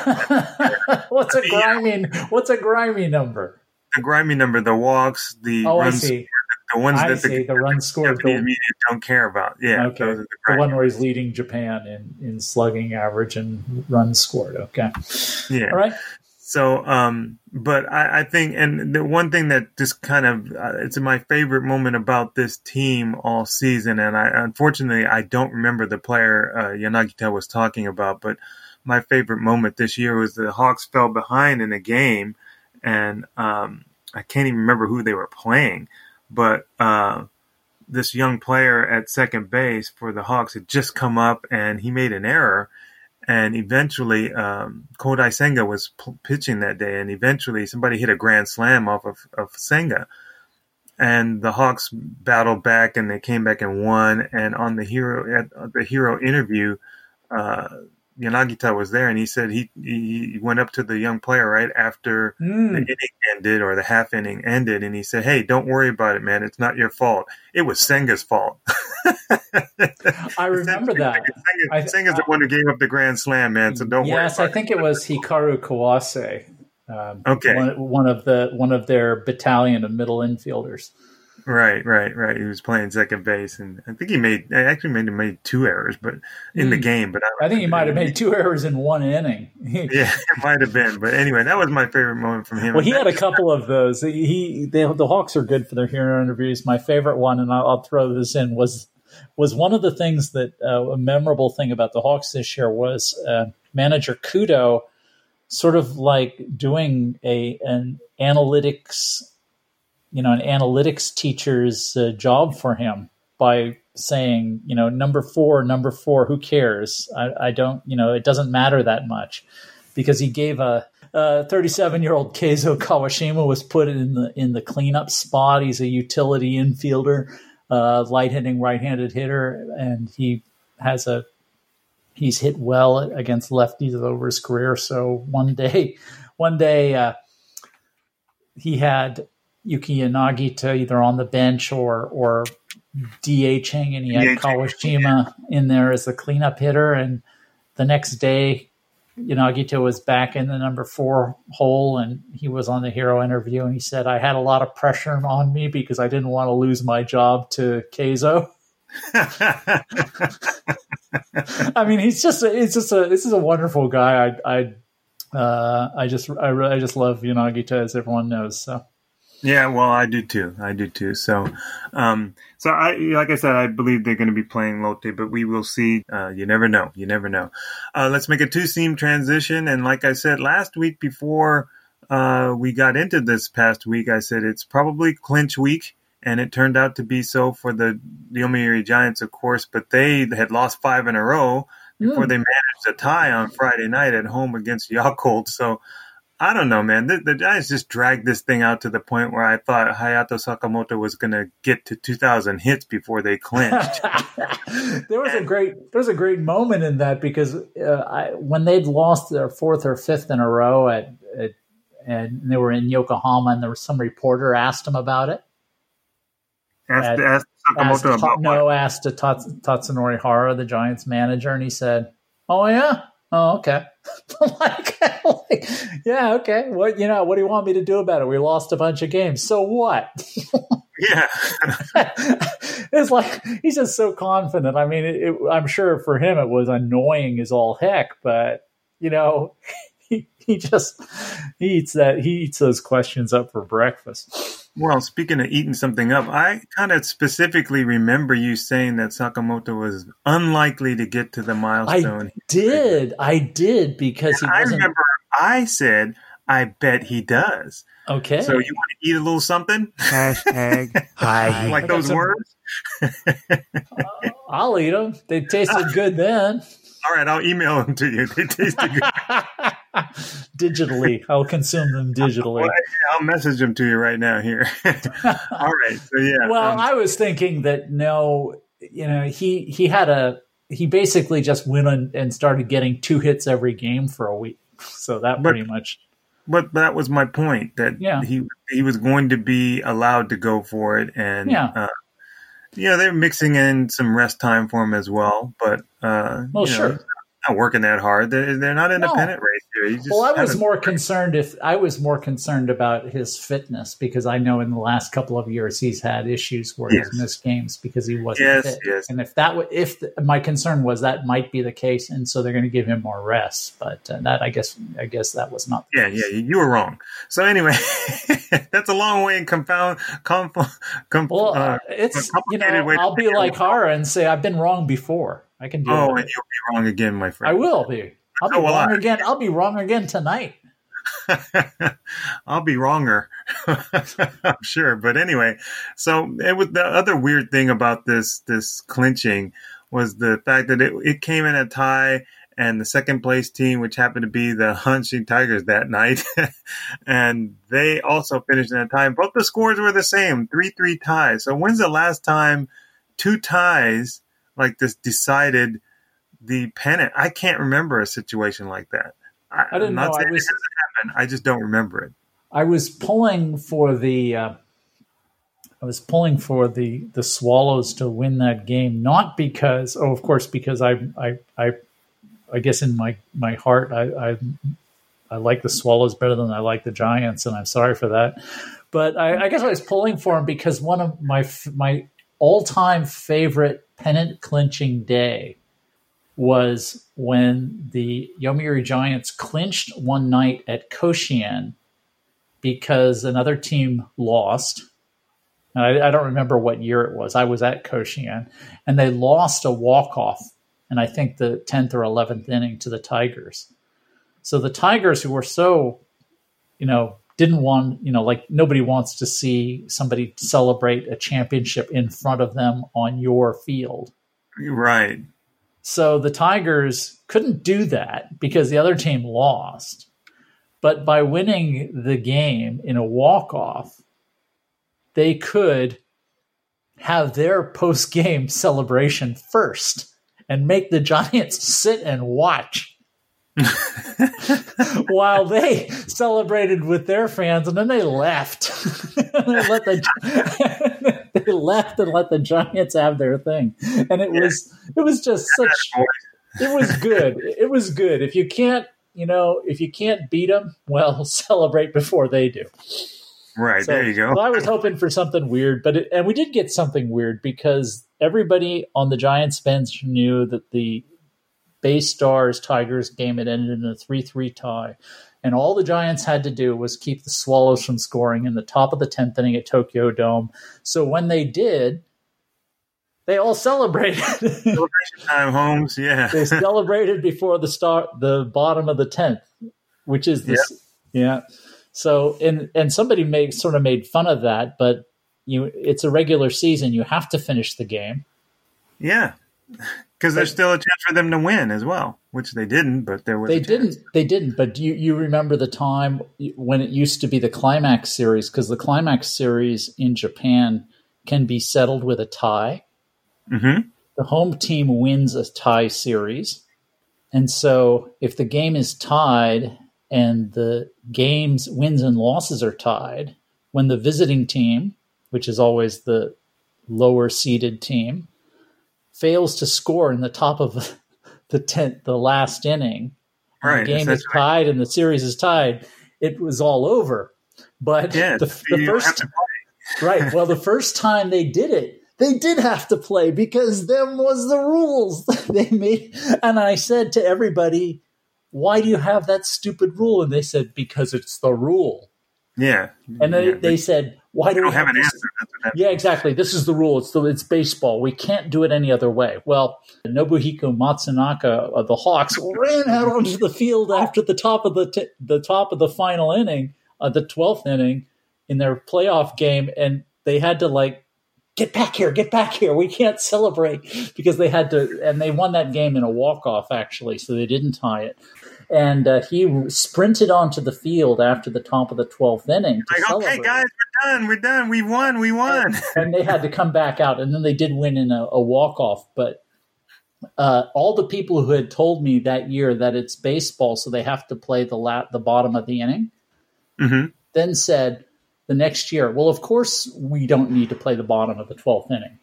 what's a grimy? What's a grimy number? The grimy number, the walks, the oh, runs. I see. The ones I that see, the, the run scored. Japanese media don't care about. Yeah. Okay. Those are the, the one where he's leading Japan in, in slugging average and runs scored. Okay. Yeah. All right. So, um, but I, I think, and the one thing that just kind of, uh, it's my favorite moment about this team all season. And I, unfortunately, I don't remember the player uh, Yanagita was talking about, but my favorite moment this year was the Hawks fell behind in a game, and um, I can't even remember who they were playing. But uh, this young player at second base for the Hawks had just come up, and he made an error. And eventually, um, Kodai Senga was p- pitching that day, and eventually somebody hit a grand slam off of, of Senga. And the Hawks battled back, and they came back and won. And on the hero at the hero interview, uh, Yanagita was there, and he said he he went up to the young player right after mm. the inning ended, or the half inning ended, and he said, "Hey, don't worry about it, man. It's not your fault. It was Senga's fault." I remember that. Senga, I, Senga's I, the one who gave up the grand slam, man. So don't yes, worry. Yes, I think it. it was Hikaru Kawase. Um, okay, one, one of the one of their battalion of middle infielders. Right, right, right. He was playing second base, and I think he made I actually made him made two errors, but in mm. the game. But I, I think he might have made two errors in one inning. Yeah, it might have been. But anyway, that was my favorite moment from him. Well, he had a couple of those. He they, the Hawks are good for their hero interviews. My favorite one, and I'll, I'll throw this in, was was one of the things that uh, a memorable thing about the Hawks this year was uh, manager Kudo sort of like doing a an analytics. you know, an analytics teacher's uh, job for him by saying, you know, number four, number four, who cares? I, I don't, you know, it doesn't matter that much, because he gave a thirty-seven-year-old Keizo Kawashima was put in the in the cleanup spot. He's a utility infielder, uh, light hitting, right-handed hitter, and he has a he's hit well against lefties over his career. So one day, one day uh, he had Yuki Yanagita either on the bench or or DHing, and he had Kawashima in there as the cleanup hitter. And the next day, Yanagita was back in the number four hole, and he was on the hero interview, and he said, "I had a lot of pressure on me because I didn't want to lose my job to Keizo." I mean, he's just a, it's just a this is a wonderful guy. I I uh, I just I I just love Yanagita, as everyone knows. So. Yeah, well, I do too. I do too. So, um, so I, like I said, I believe they're going to be playing Lotte, but we will see. Uh, you never know. You never know. Uh, let's make a two-seam transition. And like I said last week, before uh, we got into this past week, I said it's probably clinch week, and it turned out to be so for the the Yomiuri Giants, of course. But they had lost five in a row before mm. they managed a tie on Friday night at home against Yakult. So. I don't know, man. The, the Giants just dragged this thing out to the point where I thought Hayato Sakamoto was going to get to two thousand hits before they clinched. there was and, a great, there was a great moment in that, because uh, I, when they'd lost their fourth or fifth in a row at, at, and they were in Yokohama, and there was some reporter asked him about it. Asked, at, asked Sakamoto asked, about No, what? asked to Tats, Tatsunori Hara, the Giants manager, and he said, "Oh yeah, Oh, okay. like, like, yeah, okay. What you know? What do you want me to do about it? We lost a bunch of games. So what? Yeah. It's like he's just so confident. I mean, it, it, I'm sure for him it was annoying as all heck, but you know, he, he just he eats that he eats those questions up for breakfast. Well, speaking of eating something up, I kind of specifically remember you saying that Sakamoto was unlikely to get to the milestone. I did. I did because he I wasn't. remember I said, I bet he does. Okay. So you want to eat a little something? Hashtag hi. Like those some- words? uh, I'll eat them. They tasted good then. All right, I'll email them to you. They tasted good. Digitally. I'll consume them digitally. Well, I'll message them to you right now here. All right. So yeah. Well, um, I was thinking that no, you know, he he had a he basically just went on and started getting two hits every game for a week. So that But- pretty much. But that was my point, that Yeah. he he was going to be allowed to go for it, and Yeah. uh, yeah, they're mixing in some rest time for him as well. But uh, Well, you know, sure. he's not working that hard. They're, they're not in a No. pennant race here. He just Well, I was haven't- more concerned if I was more concerned about his fitness because I know in the last couple of years he's had issues where Yes. he's missed games because he wasn't Yes, fit. yes. And if that w- if the, my concern was that might be the case, and so they're going to give him more rest. But uh, that I guess I guess that was not. The Yeah, case. yeah, you were wrong. So anyway, that's a long way in compound. Com, com, Well, uh, uh, it's you complicated know way to I'll be think of like it. Hara and say I've been wrong before. I can do oh, it. and you'll be wrong again, my friend. I will be. I'll be So will wrong I. again. I'll be wrong again tonight. I'll be wronger, I'm sure. But anyway, so it was the other weird thing about this this clinching was the fact that it, it came in a tie, and the second place team, which happened to be the Hanshin Tigers that night, and they also finished in a tie. Both the scores were the same, three three ties. So when's the last time two ties like this decided the pennant? I can't remember a situation like that. I, I didn't I'm not know. I saying was- it hasn't happened. I just don't remember it. I was pulling for the uh, I was pulling for the the Swallows to win that game, not because oh, of course, because I I I, I guess in my, my heart I, I I like the Swallows better than I like the Giants, and I'm sorry for that. But I, I guess I was pulling for them because one of my my all time favorite pennant clinching day was when the Yomiuri Giants clinched one night at Koshien because another team lost. And I, I don't remember what year it was. I was at Koshien, and they lost a walk-off, and I think the tenth or eleventh inning to the Tigers. So the Tigers, who were so, you know, didn't want, you know, like nobody wants to see somebody celebrate a championship in front of them on your field. Right. So the Tigers couldn't do that because the other team lost. But by winning the game in a walk-off, they could have their post-game celebration first and make the Giants sit and watch while they celebrated with their fans, and then they left. they let the they left and let the Giants have their thing, and it was it was just such. It was good. It was good. If you can't, you know, if you can't beat them, well, celebrate before they do. Right, So, there you go. so I was hoping for something weird, but it, and we did get something weird because everybody on the Giants bench knew that the Bay Stars Tigers game had ended in a three three tie, and all the Giants had to do was keep the Swallows from scoring in the top of the tenth inning at Tokyo Dome. So when they did, they all celebrated. Celebration time, Holmes. Yeah. They celebrated before the start, the bottom of the tenth, which is this. Yep. Yeah. So, and and somebody made sort of made fun of that, but you, it's a regular season. You have to finish the game. Yeah. Because there's still a chance for them to win as well, which they didn't, but there was They a chance. didn't. They didn't. But you you remember the time when it used to be the Climax Series, because the Climax Series in Japan can be settled with a tie. Mm-hmm. The home team wins a tie series, and so if the game is tied and the game's wins and losses are tied, when the visiting team, which is always the lower seeded team, fails to score in the top of the tenth, the last inning, and the game is tied and the series is tied, it was all over. But yeah, the, the first right, well, the first time they did it, they did have to play because them was the rules they made. And I said to everybody, "Why do you have that stupid rule?" And they said, "Because it's the rule." Yeah, and they, yeah, they said, "Why do we don't have, have an this? answer?" That's what Yeah, exactly. This is the rule. It's the, it's baseball. We can't do it any other way. Well, Nobuhiko Matsunaka of the Hawks ran out onto the field after the top of the t- the top of the final inning, uh, the twelfth inning in their playoff game, and they had to like get back here, get back here. We can't celebrate because they had to, and they won that game in a walk off actually, so they didn't tie it. And uh, he sprinted onto the field after the top of the twelfth inning to like, celebrate. Okay, guys, we're done. We're done. We won. We won. And, and they had to come back out, and then they did win in a, a walk-off. But uh, all the people who had told me that year that it's baseball, so they have to play the la- the bottom of the inning, mm-hmm. then said the next year, well, of course we don't need to play the bottom of the twelfth inning.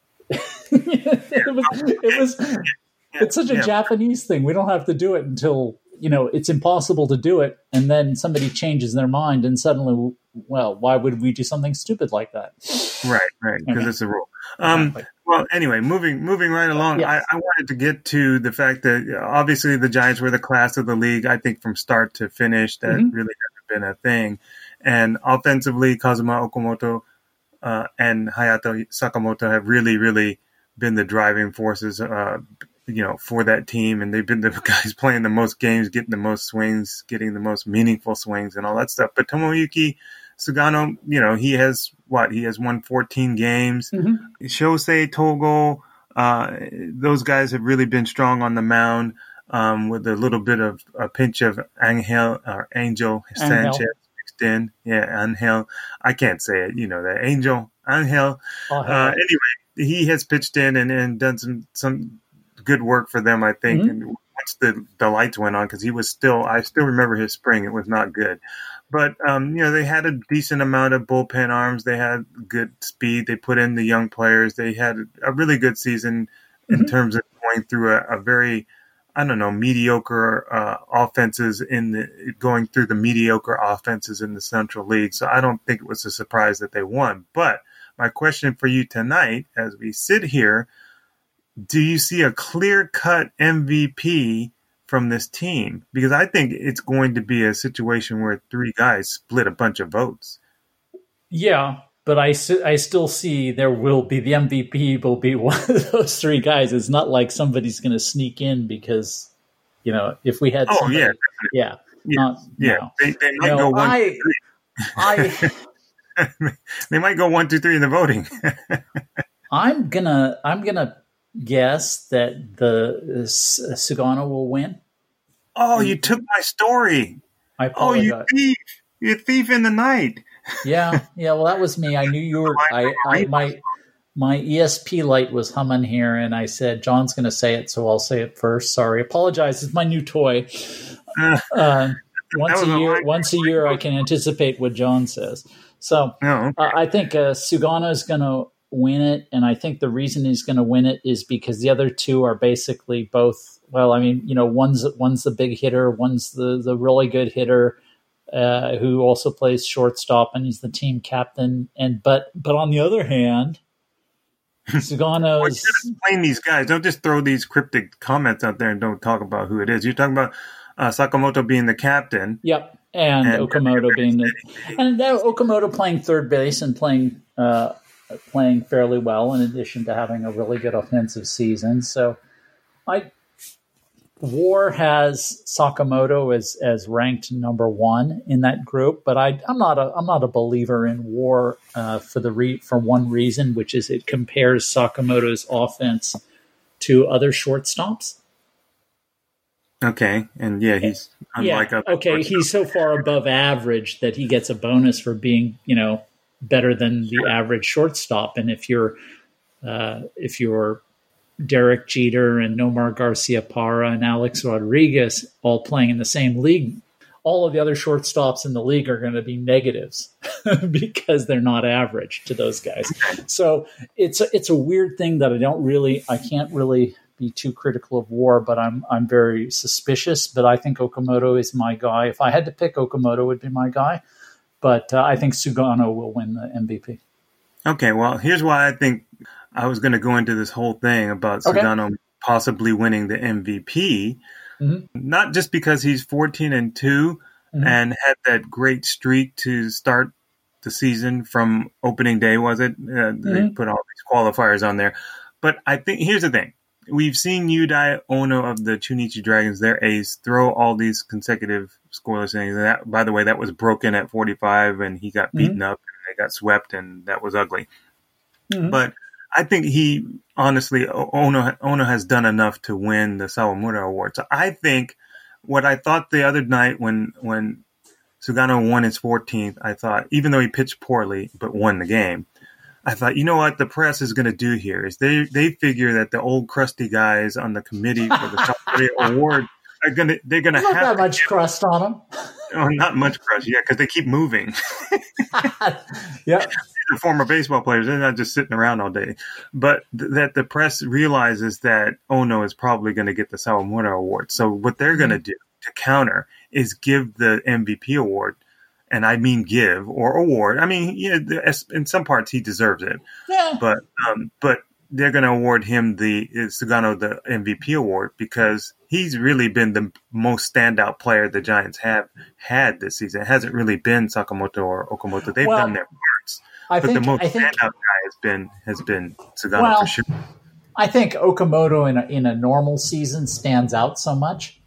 it was, it was yeah, it's such a yeah. Japanese thing. We don't have to do it until... You know, it's impossible to do it, and then somebody changes their mind, and suddenly, well, why would we do something stupid like that? Right, right, because Okay. it's a rule. Um, Exactly. well, anyway, moving moving right along, Yes. I, I wanted to get to the fact that uh, obviously the Giants were the class of the league. I think from start to finish, that Mhm. really hasn't been a thing. And offensively, Kazuma Okamoto uh, and Hayato Sakamoto have really, really been the driving forces. Uh, you know, for that team, and they've been the guys playing the most games, getting the most swings, getting the most meaningful swings and all that stuff. But Tomoyuki Sugano, you know, he has what? He has won fourteen games. Mm-hmm. Shosei Togo, uh, those guys have really been strong on the mound, um, with a little bit of a pinch of Angel or Angel Sanchez mixed in. Yeah, Angel. I can't say it. You know that Angel Angel. Oh, Uh, anyway, he has pitched in and, and done some some. good work for them, I think. Mm-hmm. And once the, the lights went on, because he was still, I still remember his spring. It was not good. But, um, you know, they had a decent amount of bullpen arms. They had good speed. They put in the young players. They had a really good season in Mm-hmm. terms of going through a, a very, I don't know, mediocre uh, offenses in the, going through the mediocre offenses in the Central League. So I don't think it was a surprise that they won. But my question for you tonight, as we sit here, do you see a clear-cut M V P from this team? Because I think it's going to be a situation where three guys split a bunch of votes. Yeah, but I, I still see there will be the M V P will be one of those three guys. It's not like somebody's going to sneak in because, you know, if we had Oh, somebody, yeah. yeah, Yeah, not, yeah. no. They, they might No, go one, I- two, I three. They might go one, two, three in the voting. I'm gonna I'm gonna guess that the uh, Sugano will win. Oh, you took my story. I Oh, you apologize. thief. You thief in the night. Yeah, yeah. Well, that was me. I knew you were. I, I my my E S P light was humming here, and I said John's going to say it, so I'll say it first. Sorry, apologize. It's my new toy. Uh, Uh, once was a a year, line- once a year, I can anticipate what John says. So no. uh, I think uh, Sugano is going to win it, and I think the reason he's going to win it is because the other two are basically both. Well, I mean, you know, one's one's the big hitter, one's the the really good hitter. Uh, who also plays shortstop, and he's the team captain. And but but on the other hand, Well, you Sugano's gotta explain these guys. Don't just throw these cryptic comments out there and don't talk about who it is. You're talking about uh, Sakamoto being the captain. yep, and, And- Okamoto being the and that Okamoto playing third base and playing uh, playing fairly well, in addition to having a really good offensive season. So I. War has Sakamoto as as ranked number one in that group, but I, I'm not a I'm not a believer in War uh, for the re, for one reason, which is it compares Sakamoto's offense to other shortstops. Okay, and yeah, he's unlike yeah, other okay, shortstops. he's so far above average that he gets a bonus for being you know better than the average shortstop. And if you're uh, if you're Derek Jeter and Nomar Garciaparra and Alex Rodriguez all playing in the same league, all of the other shortstops in the league are going to be negatives because they're not average to those guys. So it's a, it's a weird thing that I don't really, I can't really be too critical of WAR, but I'm I'm very suspicious. But I think Okamoto is my guy. If I had to pick, Okamoto would be my guy. But uh, I think Sugano will win the M V P. Okay, well, here's why I think I was going to go into this whole thing about okay. Sugano possibly winning the M V P. Mm-hmm. Not just because he's fourteen and two mm-hmm. and had that great streak to start the season from opening day, was it? Uh, mm-hmm. They put all these qualifiers on there. But I think here's the thing. We've seen Yudai Ono of the Chunichi Dragons, their ace, throw all these consecutive scoreless innings. And that, by the way, that was broken at forty-five, and he got beaten mm-hmm. up, and they got swept, and that was ugly. Mm-hmm. But I think he, honestly, Ono, Ono has done enough to win the Sawamura Award. So I think what I thought the other night when when Sugano won his fourteenth, I thought, even though he pitched poorly but won the game, I thought, you know what the press is going to do here is they, they figure that the old crusty guys on the committee for the Sawamura Award are going to they're going to have not that much crust on them. Oh, not much crust, yeah, because they keep moving. Yeah. The former baseball players, they're not just sitting around all day. But th- that the press realizes that Ono is probably going to get the Sawamura Award. So what they're going to do to counter is give the M V P award, and I mean give, or award. I mean, yeah, in some parts he deserves it. Yeah. But um, but they're going to award him the Sugano the M V P award because he's really been the most standout player the Giants have had this season. It hasn't really been Sakamoto or Okamoto. They've well, done their parts. I but think, the most I think, standout guy has been has been Sugano well, for sure. I think Okamoto in a, in a normal season stands out so much,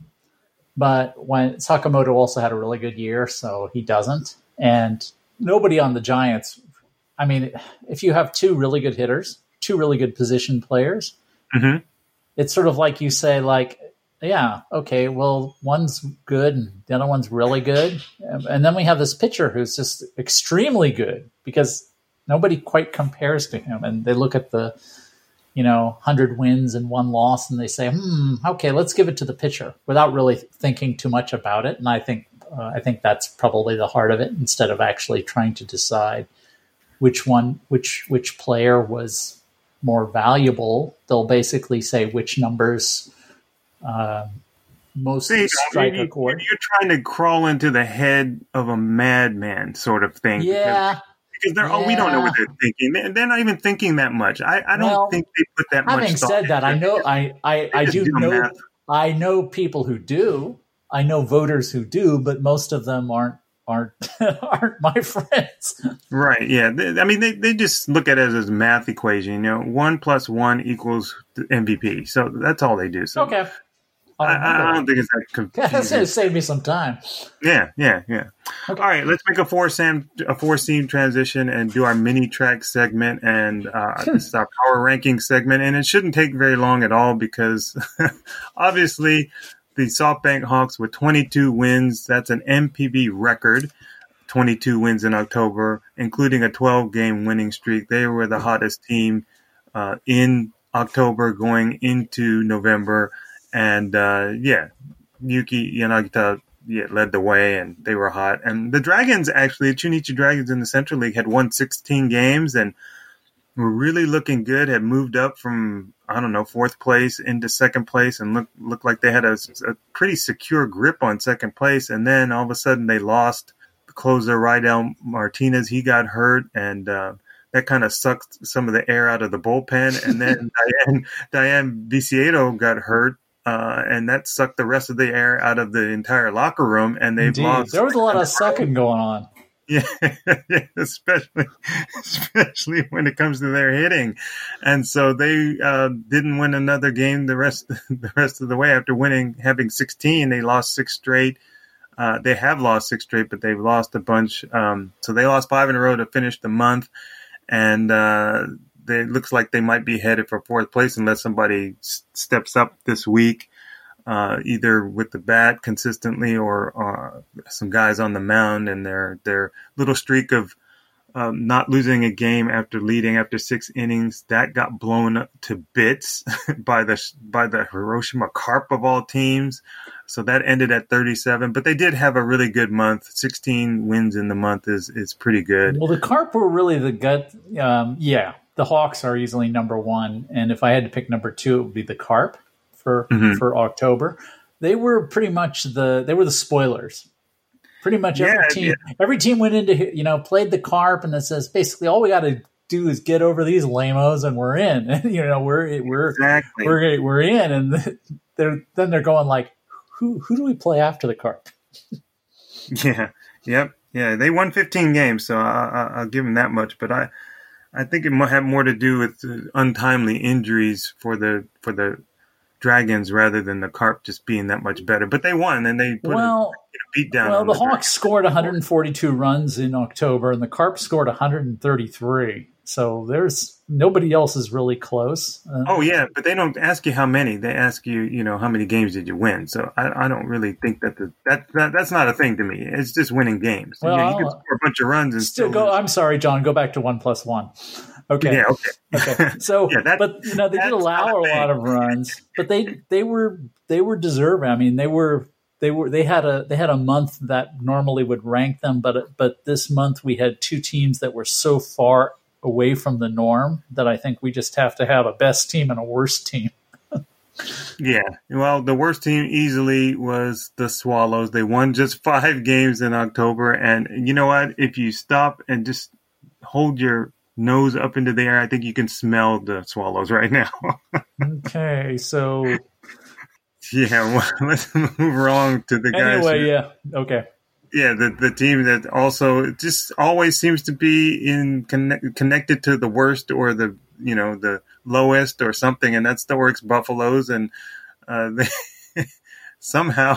but when Sakamoto also had a really good year, so he doesn't. And nobody on the Giants. I mean, if you have two really good hitters, two really good position players, mm-hmm. it's sort of like you say, like, yeah, okay, well, one's good and the other one's really good. And then we have this pitcher who's just extremely good because nobody quite compares to him. And they look at the, you know, one hundred wins and one loss and they say, hmm, okay, let's give it to the pitcher without really thinking too much about it. And I think uh, I think that's probably the heart of it instead of actually trying to decide which one, which which player was more valuable. They'll basically say which numbers uh, most See, strike you, a chord. You're trying to crawl into the head of a madman sort of thing. Yeah. Because, because they're, yeah. oh, we don't know what they're thinking. They're, they're not even thinking that much. I, I don't well, think they put that much having thought. Having said that, I know I, I, I do do know math. I know people who do. I know voters who do, but most of them aren't aren't aren't my friends. Right, yeah. They, I mean, they, they just look at it as a math equation. You know, one plus one equals M V P. So that's all they do. So okay. I, I don't think it's that confusing. That's going to save me some time. Yeah, yeah, yeah. Okay. All right, let's make a four seam a four seam transition and do our mini track segment, and uh, this is our power ranking segment. And it shouldn't take very long at all because obviously the SoftBank Hawks with twenty-two wins. That's an M P B record. twenty-two wins in October, including a twelve game winning streak. They were the hottest team uh, in October going into November. And, uh, yeah, Yuki Yanagita yeah, led the way, and they were hot. And the Dragons, actually, the Chunichi Dragons in the Central League had won sixteen games and were really looking good, had moved up from, I don't know, fourth place into second place and looked looked like they had a, a pretty secure grip on second place. And then all of a sudden they lost the closer, Rydell Martinez. He got hurt, and uh, that kind of sucked some of the air out of the bullpen. And then Diane, Diane Viciedo got hurt. Uh, and that sucked the rest of the air out of the entire locker room, and they've Indeed. lost. There was a lot of sucking going on. Yeah, yeah, especially especially when it comes to their hitting, and so they uh, didn't win another game the rest the rest of the way. After winning, having sixteen, they lost six straight. Uh, they have lost six straight, but they've lost a bunch. Um, so they lost five in a row to finish the month, and. Uh, It looks like they might be headed for fourth place unless somebody s- steps up this week, uh, either with the bat consistently or uh, some guys on the mound. And their their little streak of um, not losing a game after leading after six innings, that got blown up to bits by the by the Hiroshima Carp of all teams. So that ended at thirty-seven. But they did have a really good month. sixteen wins in the month is is pretty good. Well, the Carp were really the gut. Um, yeah. the Hawks are easily number one, and if I had to pick number two, it would be the Carp for mm-hmm. for October. They were pretty much the they were the spoilers. Pretty much every yeah, team yeah. every team went into you know played the Carp, and it says basically all we got to do is get over these lamos, and we're in. And, you know we're we're exactly. we're we're in, and they're then they're going like, who who do we play after the Carp? Yeah. Yep. Yeah. They won fifteen games, so I, I, I'll give them that much. But I. I think it might have more to do with untimely injuries for the for the Dragons rather than the Carp just being that much better. But they won, and they put well, a, a beat down. Well, on the, the Hawks Dragons. scored one hundred forty-two runs in October, and the Carp scored one hundred thirty-three. So there's nobody else is really close. Uh, oh yeah, but they don't ask you how many. They ask you, you know, how many games did you win. So I, I don't really think that the that, that that's not a thing to me. It's just winning games. Well, you, know, you can score a bunch of runs and still still go. I'm sorry, John. Go back to one plus one. Okay. Yeah. Okay. Okay. So, yeah, that, but you know, they did allow a lot of runs, but they they were they were deserving. I mean, they were. They were. They had a. They had a month that normally would rank them, but but this month we had two teams that were so far away from the norm that I think we just have to have a best team and a worst team. Yeah. Well, the worst team easily was the Swallows. They won just five games in October, and you know what? If you stop and just hold your nose up into the air, I think you can smell the Swallows right now. Okay, so. Yeah, well, let's move along to the guys. Anyway, who, yeah, okay. Yeah, the the team that also just always seems to be in connect, connected to the worst or the you know the lowest or something, and that's the Oryx Buffaloes, and uh, they somehow.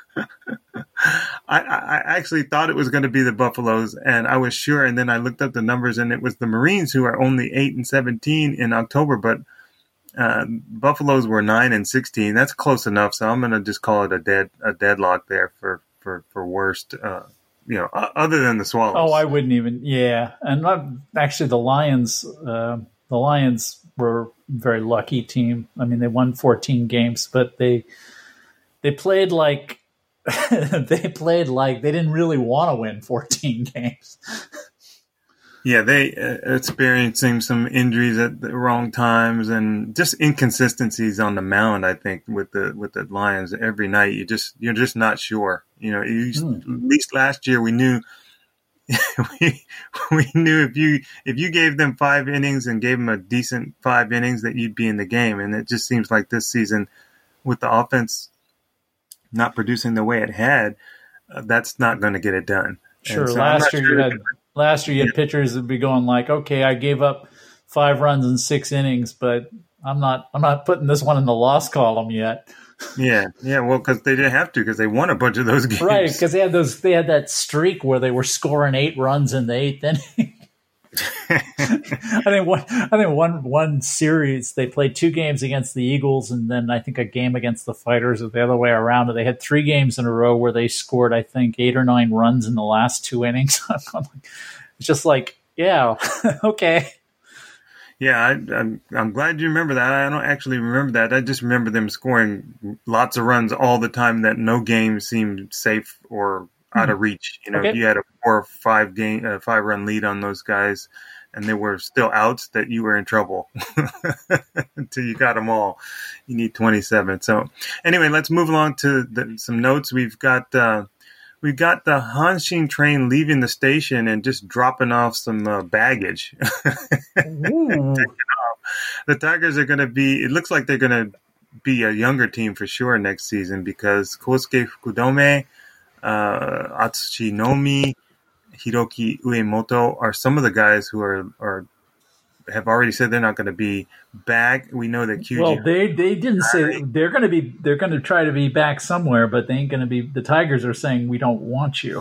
I, I actually thought it was going to be the Buffaloes, and I was sure, and then I looked up the numbers, and it was the Marines who are only eight and seventeen in October, but. Uh, Buffaloes were nine and sixteen. That's close enough. So I'm going to just call it a dead a deadlock there for for for worst. Uh, you know, other than the Swallows. Oh, I wouldn't even. Yeah, and not, actually, the Lions. Uh, the Lions were a very lucky team. I mean, they won fourteen games, but they they played like they played like they didn't really want to win fourteen games. Yeah, they uh, experiencing some injuries at the wrong times and just inconsistencies on the mound. I think with the with the Lions every night, you just you're just not sure. You know, you, mm. at least last year we knew we we knew if you if you gave them five innings and gave them a decent five innings that you'd be in the game. And it just seems like this season, with the offense not producing the way it had, uh, that's not going to get it done. Sure, so last year sure you had. Last year, you had yeah. pitchers that would be going like, "Okay, I gave up five runs in six innings, but I'm not, I'm not putting this one in the loss column yet." Yeah, yeah, well, because they didn't have to, because they won a bunch of those games, right? Because they had those, they had that streak where they were scoring eight runs in the eighth inning. I think one, I think one, one series they played two games against the Eagles, and then I think a game against the Fighters, or the other way around. They had three games in a row where they scored, I think, eight or nine runs in the last two innings. It's just like, yeah, okay. Yeah, I, I'm I'm glad you remember that. I don't actually remember that. I just remember them scoring lots of runs all the time. That no game seemed safe or out of reach. You know, okay. You had a four or five game, uh, five run lead on those guys, and they were still outs. That you were in trouble until you got them all. You need twenty-seven. So anyway, let's move along to the, some notes. We've got uh, we've got the Hanshin train leaving the station and just dropping off some uh, baggage. The Tigers are going to be. It looks like they're going to be a younger team for sure next season because Kosuke Fukudome, uh, Atsushi Nomi, Hiroki Uemoto are some of the guys who are, are have already said they're not going to be back. We know that Kyuji. Well, they they didn't say they're going to be. They're going to try to be back somewhere, but they ain't going to be. The Tigers are saying we don't want you.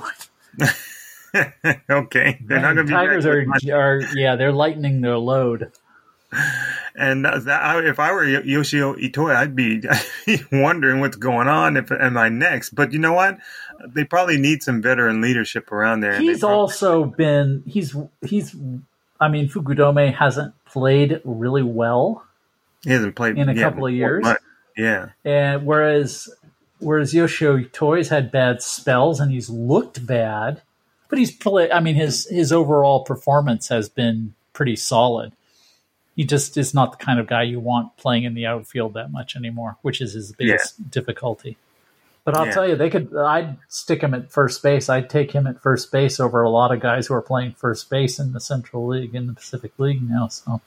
Okay, they're not going to be. Tigers are, are yeah, they're lightening their load. And that, if I were Yoshio Itoi, I'd be, I'd be wondering what's going on. If am I next? But you know what? They probably need some veteran leadership around there. He's probably, also been he's he's. I mean, Fukudome hasn't played really well. He hasn't played in a yeah, couple of years. Much. Yeah, and whereas whereas Yoshio Itoi's had bad spells and he's looked bad, but he's played. I mean, his his overall performance has been pretty solid. he just is not the kind of guy you want playing in the outfield that much anymore, which is his biggest yeah. difficulty. But I'll yeah. tell you, they could. I'd stick him at first base. I'd take him at first base over a lot of guys who are playing first base in the Central League, in the Pacific League now. So,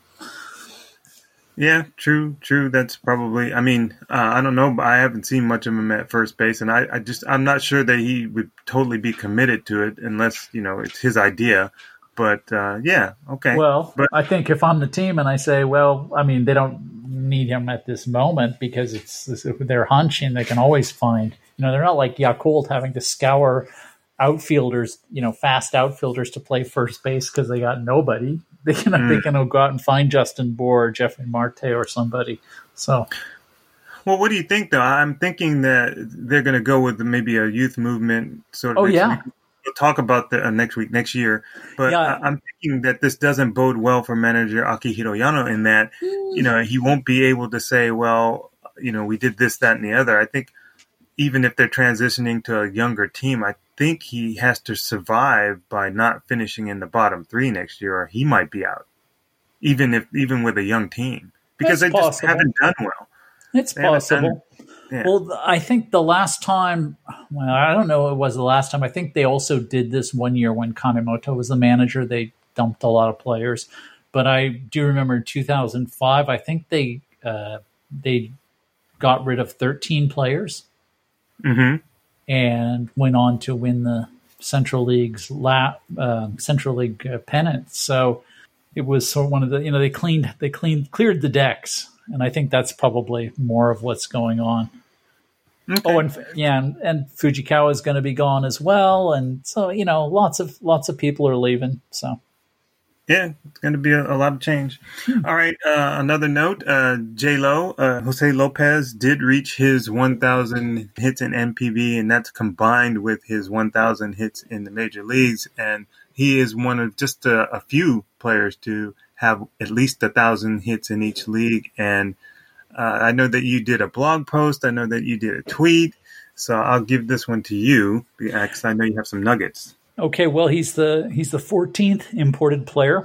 yeah, true, true. That's probably. I mean, uh, I don't know, but I haven't seen much of him at first base, and I, I just, I'm not sure that he would totally be committed to it unless you know it's his idea. But uh, yeah, okay. Well, but, I think if I'm the team and I say, well, I mean, they don't need him at this moment because it's, it's they're hunching, they can always find. You know, they're not like Yakult having to scour outfielders, you know, fast outfielders to play first base because they got nobody. They can mm. they can go out and find Justin Bour or Jeffrey Marte or somebody. So, well, what do you think though? I'm thinking that they're going to go with maybe a youth movement sort of. Oh yeah. Week. We'll talk about the uh, next week, next year. But yeah. I, I'm thinking that this doesn't bode well for manager Akihiro Yano in that, mm. you know, he won't be able to say, well, you know, we did this, that, and the other. I think even if they're transitioning to a younger team, I think he has to survive by not finishing in the bottom three next year, or he might be out, even if even with a young team, because That's they possible. just haven't done well. It's they possible. Yeah. Well, I think the last time, well, I don't know, it was the last time. I think they also did this one year when Kanemoto was the manager. They dumped a lot of players, but I do remember in two thousand five. I think they uh, they got rid of thirteen players. Mm-hmm. And went on to win the Central League's la- uh, Central League uh, pennant. So it was sort of one of the, you know, they cleaned, they cleaned, cleared the decks, and I think that's probably more of what's going on. Okay. Oh, and yeah, and, and Fujikawa is going to be gone as well, and so you know, lots of lots of people are leaving. So. Yeah, it's going to be a, a lot of change. Hmm. All right, uh, another note, uh, J-Lo, uh, Jose Lopez did reach his one thousand hits in M P B, and that's combined with his one thousand hits in the major leagues. And he is one of just a, a few players to have at least one thousand hits in each league. And uh, I know that you did a blog post. I know that you did a tweet. So I'll give this one to you because I know you have some nuggets. Okay, well, he's the he's the fourteenth imported player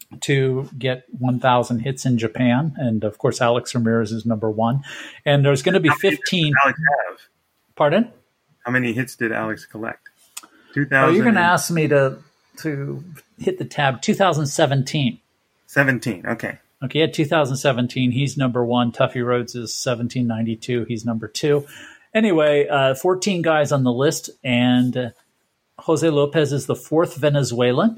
to get one thousand hits in Japan, and of course, Alex Ramirez is number one. And there's going to be How many fifteen. Did Alex have? Pardon? How many hits did Alex collect? Two thousand. Oh, you're going to ask me to to hit the tab. two thousand seventeen. Seventeen. Okay. Okay, at two thousand seventeen, he's number one. Tuffy Rhodes is seventeen ninety-two. He's number two. Anyway, uh, fourteen guys on the list, and. Uh, Jose Lopez is the fourth Venezuelan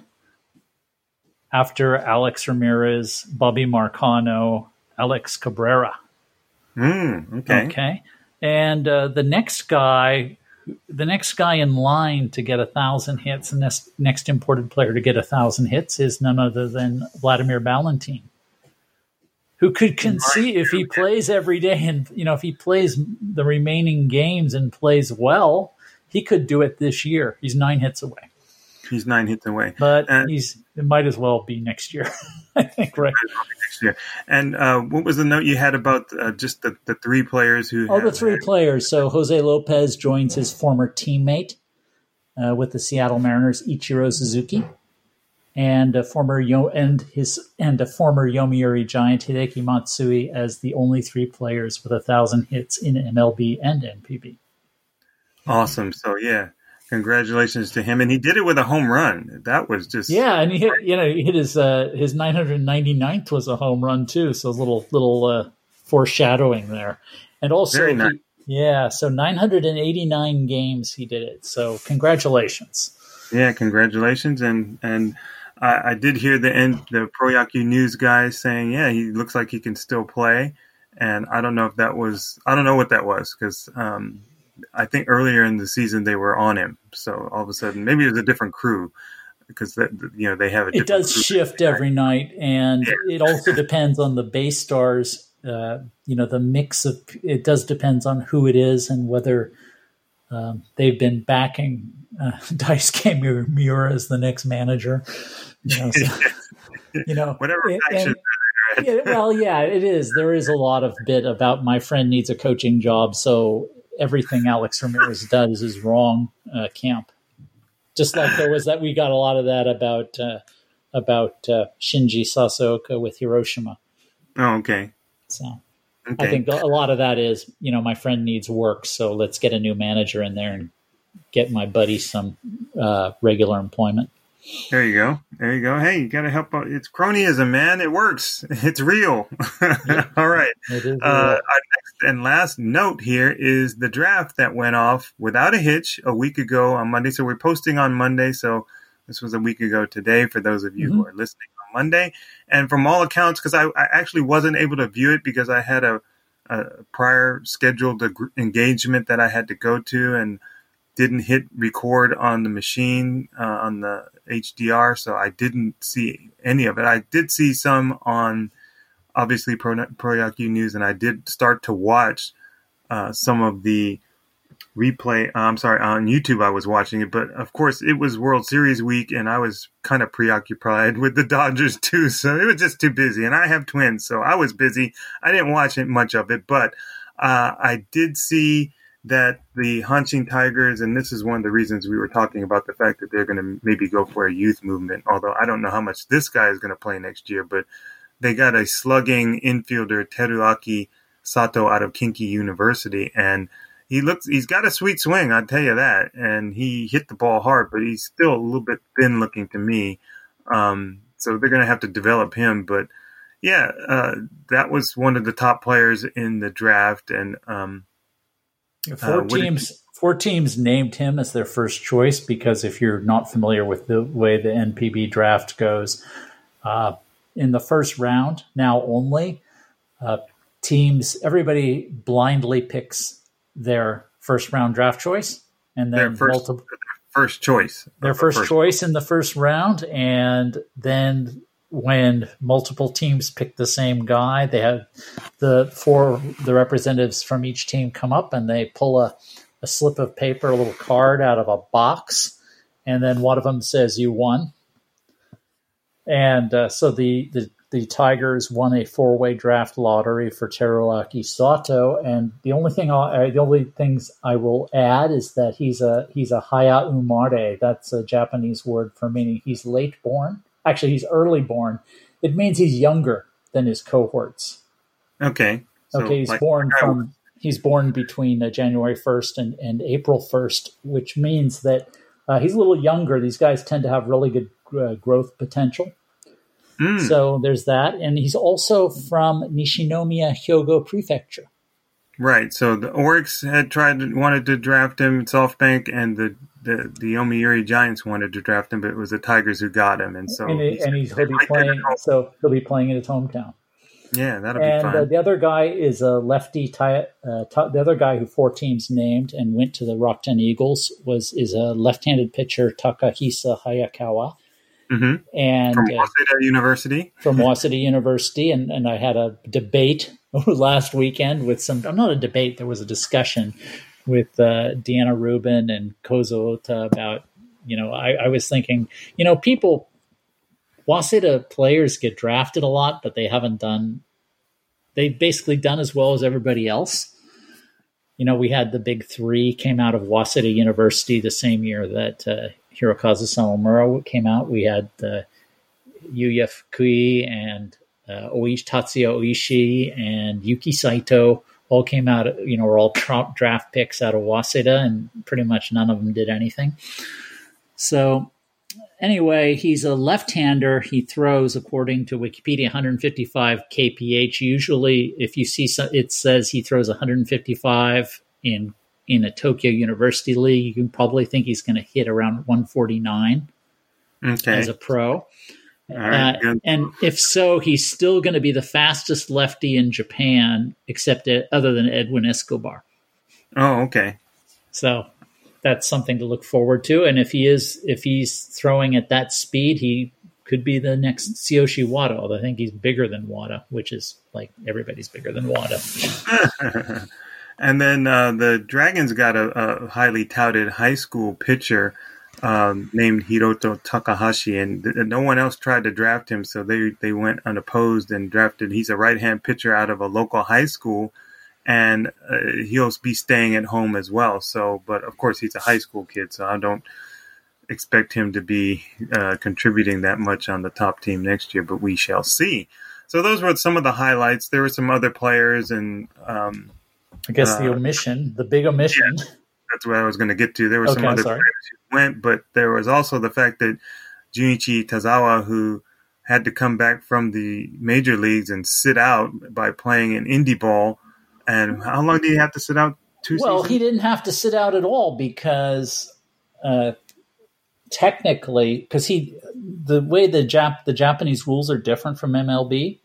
after Alex Ramirez, Bobby Marcano, Alex Cabrera. Mm, okay. Okay. And uh, the next guy, the next guy in line to get a thousand hits, and next, next imported player to get a thousand hits is none other than Vladimir Valentin, who could concede if he plays every day and, you know, if he plays the remaining games and plays well, he could do it this year. He's nine hits away. He's nine hits away. But and, he's it might as well be next year, I think, right? Next year. And uh, what was the note you had about uh, just the, the three players who Oh, the three had... players. So Jose Lopez joins his former teammate uh, with the Seattle Mariners, Ichiro Suzuki, and a former Yo- and his and a former Yomiuri Giant, Hideki Matsui, as the only three players with a thousand hits in M L B and N P B. Awesome. So, yeah, congratulations to him. And he did it with a home run. That was just... Yeah, and he hit, you know, he hit his uh, his nine hundred ninety-ninth was a home run, too. So a little, little uh, foreshadowing there. And also, Very nice. he, yeah, so nine hundred eighty-nine games he did it. So congratulations. Yeah, congratulations. And and I, I did hear the end, the Pro Yaku News guys saying, yeah, he looks like he can still play. And I don't know if that was... I don't know what that was because... Um, I think earlier in the season they were on him, so all of a sudden maybe it was a different crew because that, you know they have a. It does shift every night, and yeah. It also depends on the base stars. Uh, you know, the mix of it does depends on who it is and whether um, they've been backing uh, Daisuke Miura as the next manager. You know, so, you know whatever. And, and, yeah, well, yeah, it is. There is a lot of bit about my friend needs a coaching job, so. Everything Alex Ramirez does is wrong uh, camp. Just like there was that, we got a lot of that about uh, about uh, Shinji Sasaoka with Hiroshima. Oh, okay. So okay. I think a lot of that is, you know, my friend needs work, so let's get a new manager in there and get my buddy some uh, regular employment. There you go. There you go. Hey, you got to help out. It's cronyism, man. It works. It's real. Yeah. All right. It is uh, our next and last note here is the draft that went off without a hitch a week ago on Monday. So we're posting on Monday. So this was a week ago today for those of you mm-hmm. who are listening on Monday. And from all accounts, because I, I actually wasn't able to view it because I had a, a prior scheduled engagement that I had to go to and didn't hit record on the machine, uh, on the H D R, so I didn't see any of it. I did see some on, obviously, Pro, Pro Yaku News, and I did start to watch uh, some of the replay. Uh, I'm sorry, on YouTube I was watching it, but of course it was World Series week, and I was kind of preoccupied with the Dodgers too, so it was just too busy. And I have twins, so I was busy. I didn't watch it, much of it, but uh, I did see that the Hanshin Tigers, and this is one of the reasons we were talking about the fact that they're going to maybe go for a youth movement, although I don't know how much this guy is going to play next year, but they got a slugging infielder, Teruaki Sato, out of Kinki University, and he looks, he's got a sweet swing, I'll tell you that, and he hit the ball hard, but he's still a little bit thin looking to me, um, so they're going to have to develop him, but yeah, uh, that was one of the top players in the draft, and um, Four uh, teams, it, four teams named him as their first choice because if you're not familiar with the way the N P B draft goes, uh, in the first round, now only, uh, teams, everybody blindly picks their first round draft choice, and then their first, multiple first choice, their first, first choice in the first round, and then when multiple teams pick the same guy, they have the four the representatives from each team come up and they pull a, a slip of paper, a little card out of a box, and then one of them says you won. And uh, so the, the the Tigers won a four-way draft lottery for Teruaki Sato, and the only thing I'll, uh, the only things I will add is that he's a he's a haya umare. That's a Japanese word for meaning he's late born. Actually, he's early born. It means he's younger than his cohorts. Okay. So okay, he's like, born from he's born between uh, January first and, and April first, which means that uh, he's a little younger. These guys tend to have really good uh, growth potential. Mm. So there's that. And he's also from Nishinomiya Hyogo Prefecture. Right. So the Oryx had tried to, wanted to draft him, SoftBank, and the The, the Yomiuri Giants wanted to draft him, but it was the Tigers who got him, and so and, it, he's, and he's, he'll be playing. So he'll be playing in his hometown. Yeah, that'll and, be fun. And uh, the other guy is a lefty. Ty, uh, t- the other guy who four teams named and went to the Rakuten Eagles was is a left-handed pitcher, Takahisa Hayakawa, mm-hmm. and from Waseda uh, University. From Waseda University, and and I had a debate last weekend with some. Not a debate. There was a discussion with uh, Deanna Rubin and Kozo Ota about, you know, I, I was thinking, you know, people, Waseda players get drafted a lot, but they haven't done, they've basically done as well as everybody else. You know, we had the big three came out of Waseda University the same year that uh, Hirokazu Sawamura came out. We had uh, Yuya Fukui and uh, Oishi, Tatsuya Oishi and Yuki Saito. All came out, you know, were all top draft picks out of Waseda, and pretty much none of them did anything. So anyway, he's a left-hander. He throws, according to Wikipedia, one fifty-five K P H. Usually, if you see some, it says he throws one fifty-five in in a Tokyo University League. You can probably think he's going to hit around one forty-nine okay. as a pro. Right, uh, and if so, he's still going to be the fastest lefty in Japan, except uh, other than Edwin Escobar. Oh, okay. So that's something to look forward to. And if he is, if he's throwing at that speed, he could be the next Tsuyoshi Wada. Although I think he's bigger than Wada, which is like everybody's bigger than Wada. And then uh, the Dragons got a, a highly touted high school pitcher. Um, named Hiroto Takahashi, and th- no one else tried to draft him, so they, they went unopposed and drafted. He's a right-hand pitcher out of a local high school, and uh, he'll be staying at home as well. So, but of course, he's a high school kid, so I don't expect him to be uh, contributing that much on the top team next year, but we shall see. so those were some of the highlights. There were some other players, and um, I guess the uh, omission, the big omission. Yeah, that's what I was going to get to. There were Okay, some other sorry. players who went, but there was also the fact that Junichi Tazawa, who had to come back from the major leagues and sit out by playing in indie ball. And how long did he have to sit out? Two Well, seasons? he didn't have to sit out at all because uh, technically, because he the way the Jap the Japanese rules are different from M L B,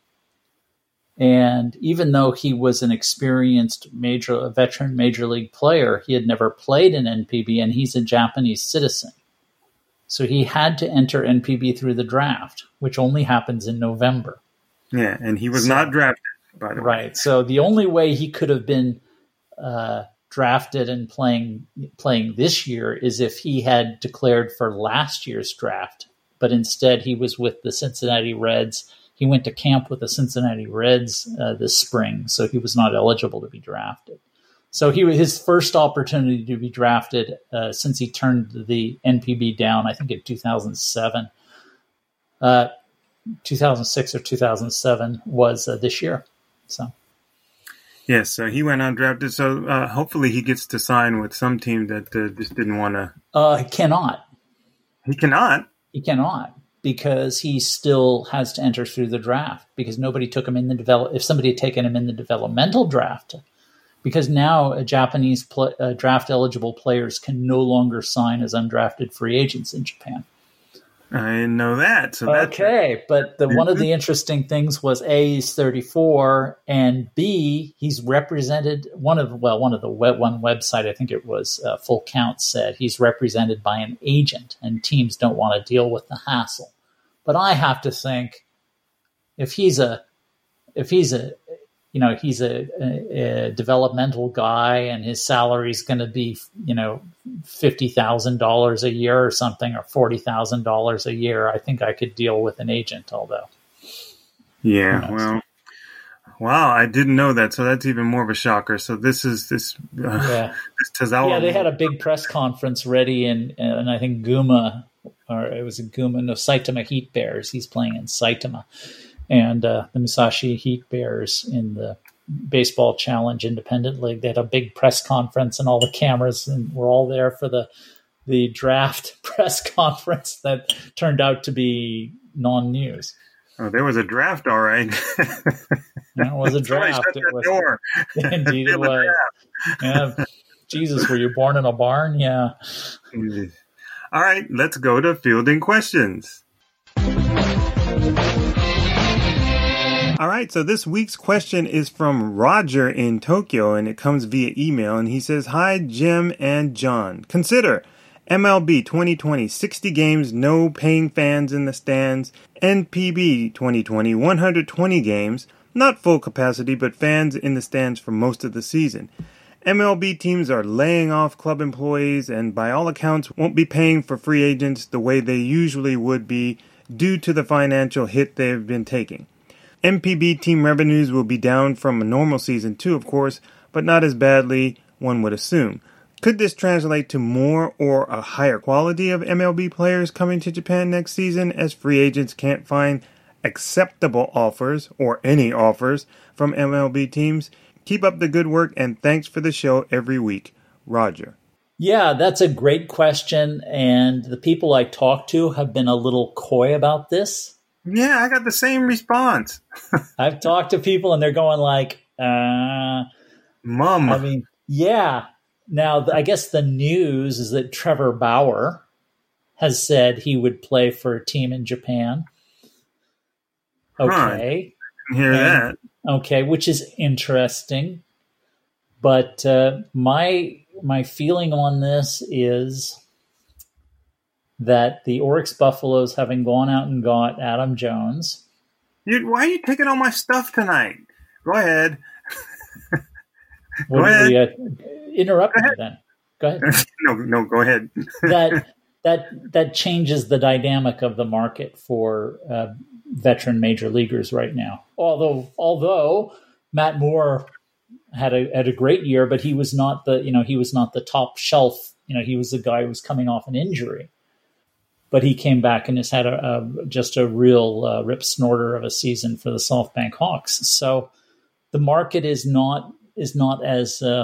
and even though he was an experienced major a veteran major league player, he had never played in N P B, and he's a Japanese citizen, so he had to enter N P B through the draft, which only happens in November. Yeah, and he was So- not drafted, by the way. Right. So the only way he could have been uh, drafted and playing playing this year is if he had declared for last year's draft, but instead he was with the Cincinnati Reds. He went to camp with the Cincinnati Reds uh, this spring, so he was not eligible to be drafted. So he his first opportunity to be drafted uh, since he turned the N P B down, I think in two thousand seven, uh, two thousand six or two thousand seven, was uh, this year. So. Yes, so he went undrafted. So uh, hopefully he gets to sign with some team that uh, just didn't want to. Uh, he cannot. He cannot. He cannot because he still has to enter through the draft because nobody took him in the develop. If somebody had taken him in the developmental draft, because now a Japanese pl- uh, draft eligible players can no longer sign as undrafted free agents in Japan. I didn't know that. So that's Okay, but the, one of the interesting things was A, he's thirty-four, and B, he's represented one of well, one of the web, one website, I think it was uh, Full Count, said he's represented by an agent, and teams don't want to deal with the hassle. But I have to think if he's a if he's a you know he's a, a, a developmental guy and his salary is going to be you know fifty thousand dollars a year or something, or forty thousand dollars a year, I think I could deal with an agent. Although, yeah, well, wow, I didn't know that. So that's even more of a shocker. So this is this. Uh, yeah, this Tazawa. yeah, they had a big press conference ready, and and I think Guma, or it was a Guma, no, Saitama Heat Bears. He's playing in Saitama. And uh, the Musashi Heat Bears in the Baseball Challenge Independent League. They had a big press conference, and all the cameras and were all there for the the draft press conference that turned out to be non-news. Oh, there was a draft, all right. And it was a draft. Shut It that was, door. indeed, it was. Yeah. Jesus, were you born in a barn? Yeah. All right, let's go to fielding questions. All right, so this week's question is from Roger in Tokyo, and it comes via email, and he says, "Hi, Jim and John. Consider M L B twenty twenty, sixty games, no paying fans in the stands. N P B twenty twenty, one hundred twenty games, not full capacity, but fans in the stands for most of the season. M L B teams are laying off club employees and by all accounts won't be paying for free agents the way they usually would be due to the financial hit they've been taking. M P B team revenues will be down from a normal season too, of course, but not as badly, one would assume. Could this translate to more or a higher quality of M L B players coming to Japan next season as free agents can't find acceptable offers or any offers from M L B teams? Keep up the good work and thanks for the show every week. Roger." Yeah, that's a great question. And the people I talk to have been a little coy about this. Yeah, I got the same response. I've talked to people and they're going like, uh, Mom. I mean, yeah. Now, I guess the news is that Trevor Bauer has said he would play for a team in Japan. Okay. Huh, hear and, that. Okay, which is interesting. But uh, my my feeling on this is that the Oryx Buffaloes, having gone out and got Adam Jones. You, why are you taking all my stuff tonight? Go ahead. Go ahead. You, uh, interrupt Go me ahead. then. Go ahead. no, no, go ahead. that that that changes the dynamic of the market for uh, veteran major leaguers right now. Although although Matt Moore had a had a great year, but he was not the you know he was not the top shelf. You know he was the guy who was coming off an injury. but he came back and has had a, a just a real uh, rip snorter of a season for the SoftBank Hawks. So the market is not is not as uh,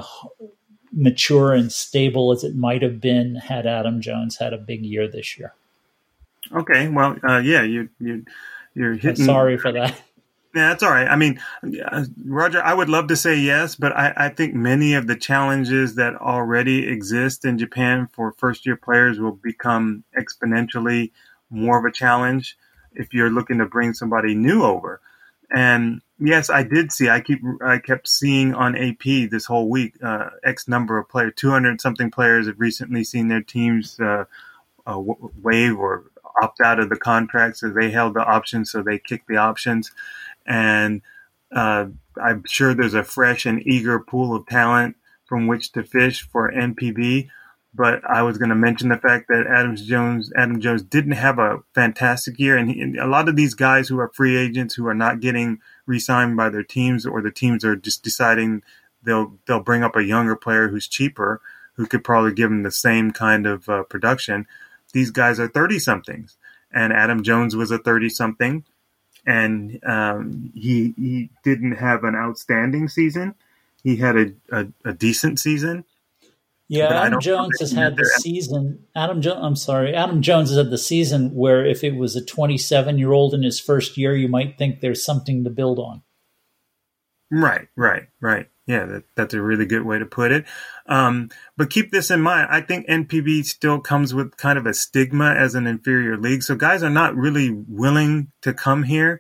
mature and stable as it might have been had Adam Jones had a big year this year. Okay, well, uh, yeah, you you you're hitting. I'm sorry for that. Yeah, that's all right. I mean, uh, Roger, I would love to say yes, but I, I think many of the challenges that already exist in Japan for first-year players will become exponentially more of a challenge if you're looking to bring somebody new over. And yes, I did see. I keep. I kept seeing on A P this whole week. Uh, X number of players, two hundred something players, have recently seen their teams uh, uh, waive or opt out of the contract. So they held the options, so they kicked the options. And uh, I'm sure there's a fresh and eager pool of talent from which to fish for N P B. But I was going to mention the fact that Adam Jones, Adam Jones didn't have a fantastic year, and, he, and a lot of these guys who are free agents who are not getting re-signed by their teams, or the teams are just deciding they'll they'll bring up a younger player who's cheaper, who could probably give them the same kind of uh, production. These guys are thirty-somethings, and Adam Jones was a thirty-something. And um, he he didn't have an outstanding season. He had a, a, a decent season. Yeah, Adam Jones has had the season. Adam Jones, I'm sorry, Adam Jones has had the season where if it was a twenty-seven-year-old in his first year, you might think there's something to build on. Right, right, right. Yeah, that, that's a really good way to put it. Um, but keep this in mind. I think N P B still comes with kind of a stigma as an inferior league. So guys are not really willing to come here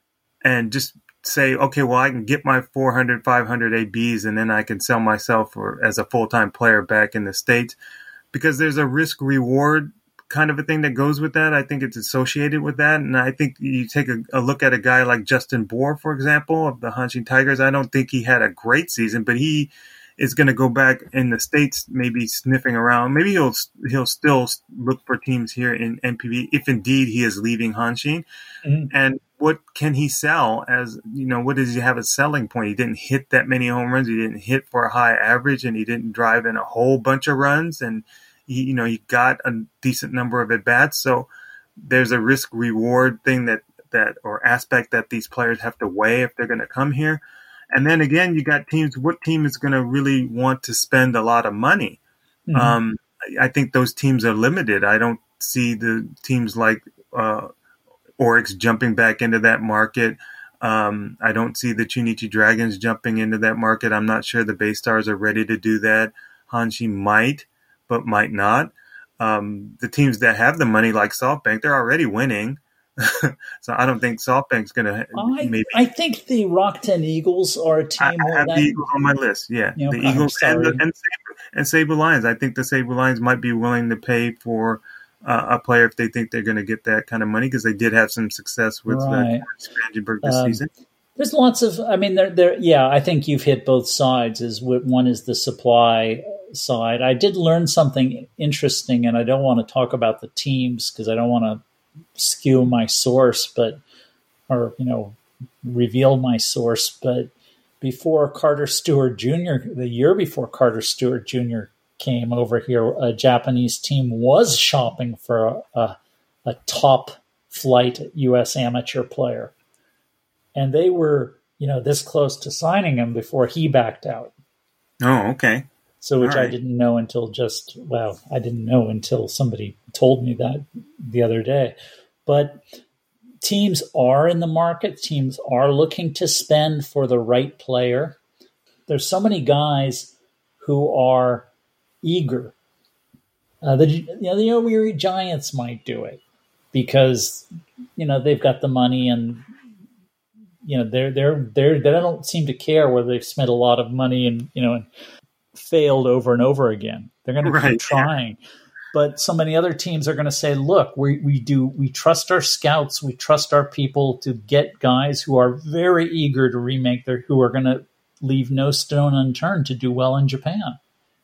and just say, okay, well, I can get my four hundred, five hundred A Bs and then I can sell myself for, as a full-time player back in the States, because there's a risk reward kind of a thing that goes with that. I think it's associated with that. And I think you take a, a look at a guy like Justin Bohr, for example, of the Hanshin Tigers. I don't think he had a great season, but he is going to go back in the States, maybe sniffing around. Maybe he'll he'll still look for teams here in N P B if indeed he is leaving Hanshin. Mm-hmm. And what can he sell as, you know, what does he have a selling point? He didn't hit that many home runs. He didn't hit for a high average, and he didn't drive in a whole bunch of runs. And He, you know, he got a decent number of at-bats. So there's a risk-reward thing that, that or aspect that these players have to weigh if they're going to come here. And then again, you got teams. What team is going to really want to spend a lot of money? Mm-hmm. Um, I think those teams are limited. I don't see the teams like uh, Oryx jumping back into that market. Um, I don't see the Chunichi Dragons jumping into that market. I'm not sure the Bay Stars are ready to do that. Hanshin might, but might not. Um, the teams that have the money, like SoftBank, they're already winning. So I don't think SoftBank's going to maybe. I think the Rakuten Eagles are a team. I, I have that, the Eagles on my list. Yeah, you know, the Eagles and the, and, Sabre, and Sabre Lions. I think the Sabre Lions might be willing to pay for uh, a player if they think they're going to get that kind of money, because they did have some success with right. uh, Spangenberg this um, season. There's lots of. I mean, there, there. Yeah, I think you've hit both sides. Is one is the supply side. I did learn something interesting, and I don't want to talk about the teams because I don't want to skew my source, but or you know reveal my source. But before Carter Stewart Junior, the year before Carter Stewart Junior came over here, a Japanese team was shopping for a, a, a top flight U S amateur player, and they were you know this close to signing him before he backed out. Oh, okay. So, which right. I didn't know until just, well, I didn't know until somebody told me that the other day. But teams are in the market. Teams are looking to spend for the right player. There's so many guys who are eager. Uh, the, you know, the Yomiuri Giants might do it because, you know, they've got the money and, you know, they're, they're, they're, they don't seem to care whether they've spent a lot of money and, you know, and, failed over and over again. They're going to right, keep trying. Yeah. But so many other teams are going to say, look, we, we do, we trust our scouts. We trust our people to get guys who are very eager to remake their, who are going to leave no stone unturned to do well in Japan,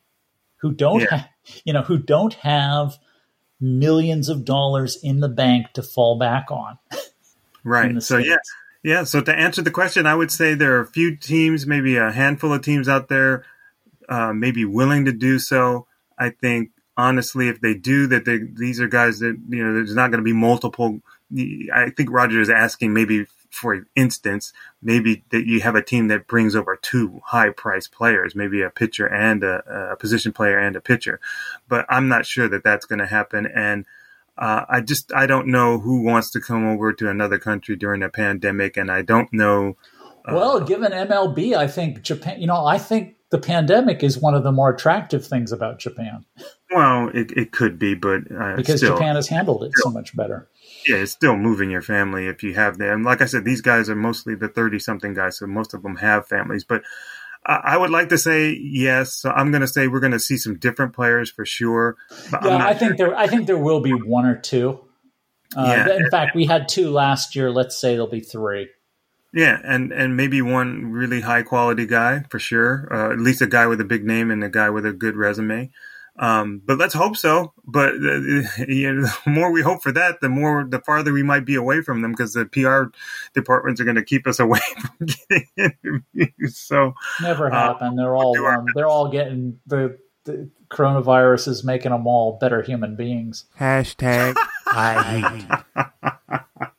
who don't, yeah. ha- you know, who don't have millions of dollars in the bank to fall back on. Right. So, yeah. Yeah. So to answer the question, I would say there are a few teams, maybe a handful of teams out there, Uh, maybe willing to do so. I think honestly, if they do, that they, these are guys that, you know, there's not going to be multiple. I think Roger is asking maybe, for instance, maybe that you have a team that brings over two high-priced players, maybe a pitcher and a, a position player and a pitcher. But I'm not sure that that's going to happen. And uh, I just I don't know who wants to come over to another country during a pandemic, and I don't know. Uh, well, given M L B, I think Japan. You know, I think the pandemic is one of the more attractive things about Japan. Well, it it could be, but uh, because still, Japan has handled it still. so much better. Yeah, it's still moving your family if you have them. Like I said, these guys are mostly the thirty-something guys, so most of them have families. But I, I would like to say yes. So I'm going to say we're going to see some different players for sure. But yeah, I sure. think there. I think there will be one or two. Uh, yeah. In fact, we had two last year. Let's say there'll be three. Yeah, and, and maybe one really high quality guy for sure. Uh, at least a guy with a big name and a guy with a good resume. Um, but let's hope so. But uh, you know, the more we hope for that, the more, the farther we might be away from them, because the P R departments are going to keep us away from getting interviews. So never happen. Uh, they're all um, they're all getting the, the coronavirus is making them all better human beings. Hashtag I hate.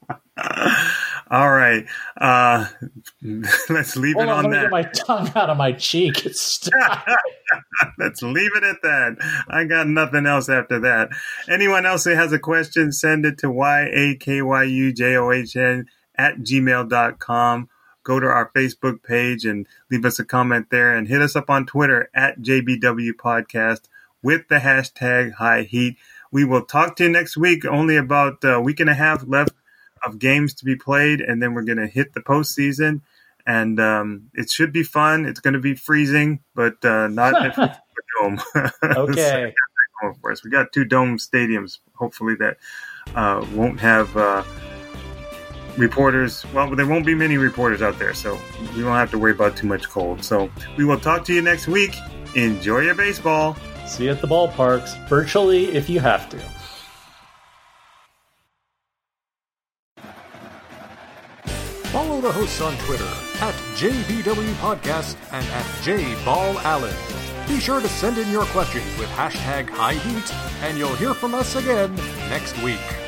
All right. Uh, let's leave Hold it on, on let me that. get my tongue out of my cheek. It's stuck. Let's leave it at that. I got nothing else after that. Anyone else that has a question, send it to Y A K Y U J O H N at gmail dot com. Go to our Facebook page and leave us a comment there, and hit us up on Twitter at J B W Podcast with the hashtag High Heat. We will talk to you next week. Only about a week and a half left of games to be played, and then we're going to hit the postseason, and um, it should be fun. It's going to be freezing, but uh, not at the dome. Okay. Going for us. We got two dome stadiums, hopefully, that uh, won't have uh, reporters. Well, there won't be many reporters out there, so we won't have to worry about too much cold. So we will talk to you next week. Enjoy your baseball. See you at the ballparks, virtually if you have to. Follow the hosts on Twitter at J B W Podcast and at JBallAllen. Be sure to send in your questions with hashtag High Heat, and you'll hear from us again next week.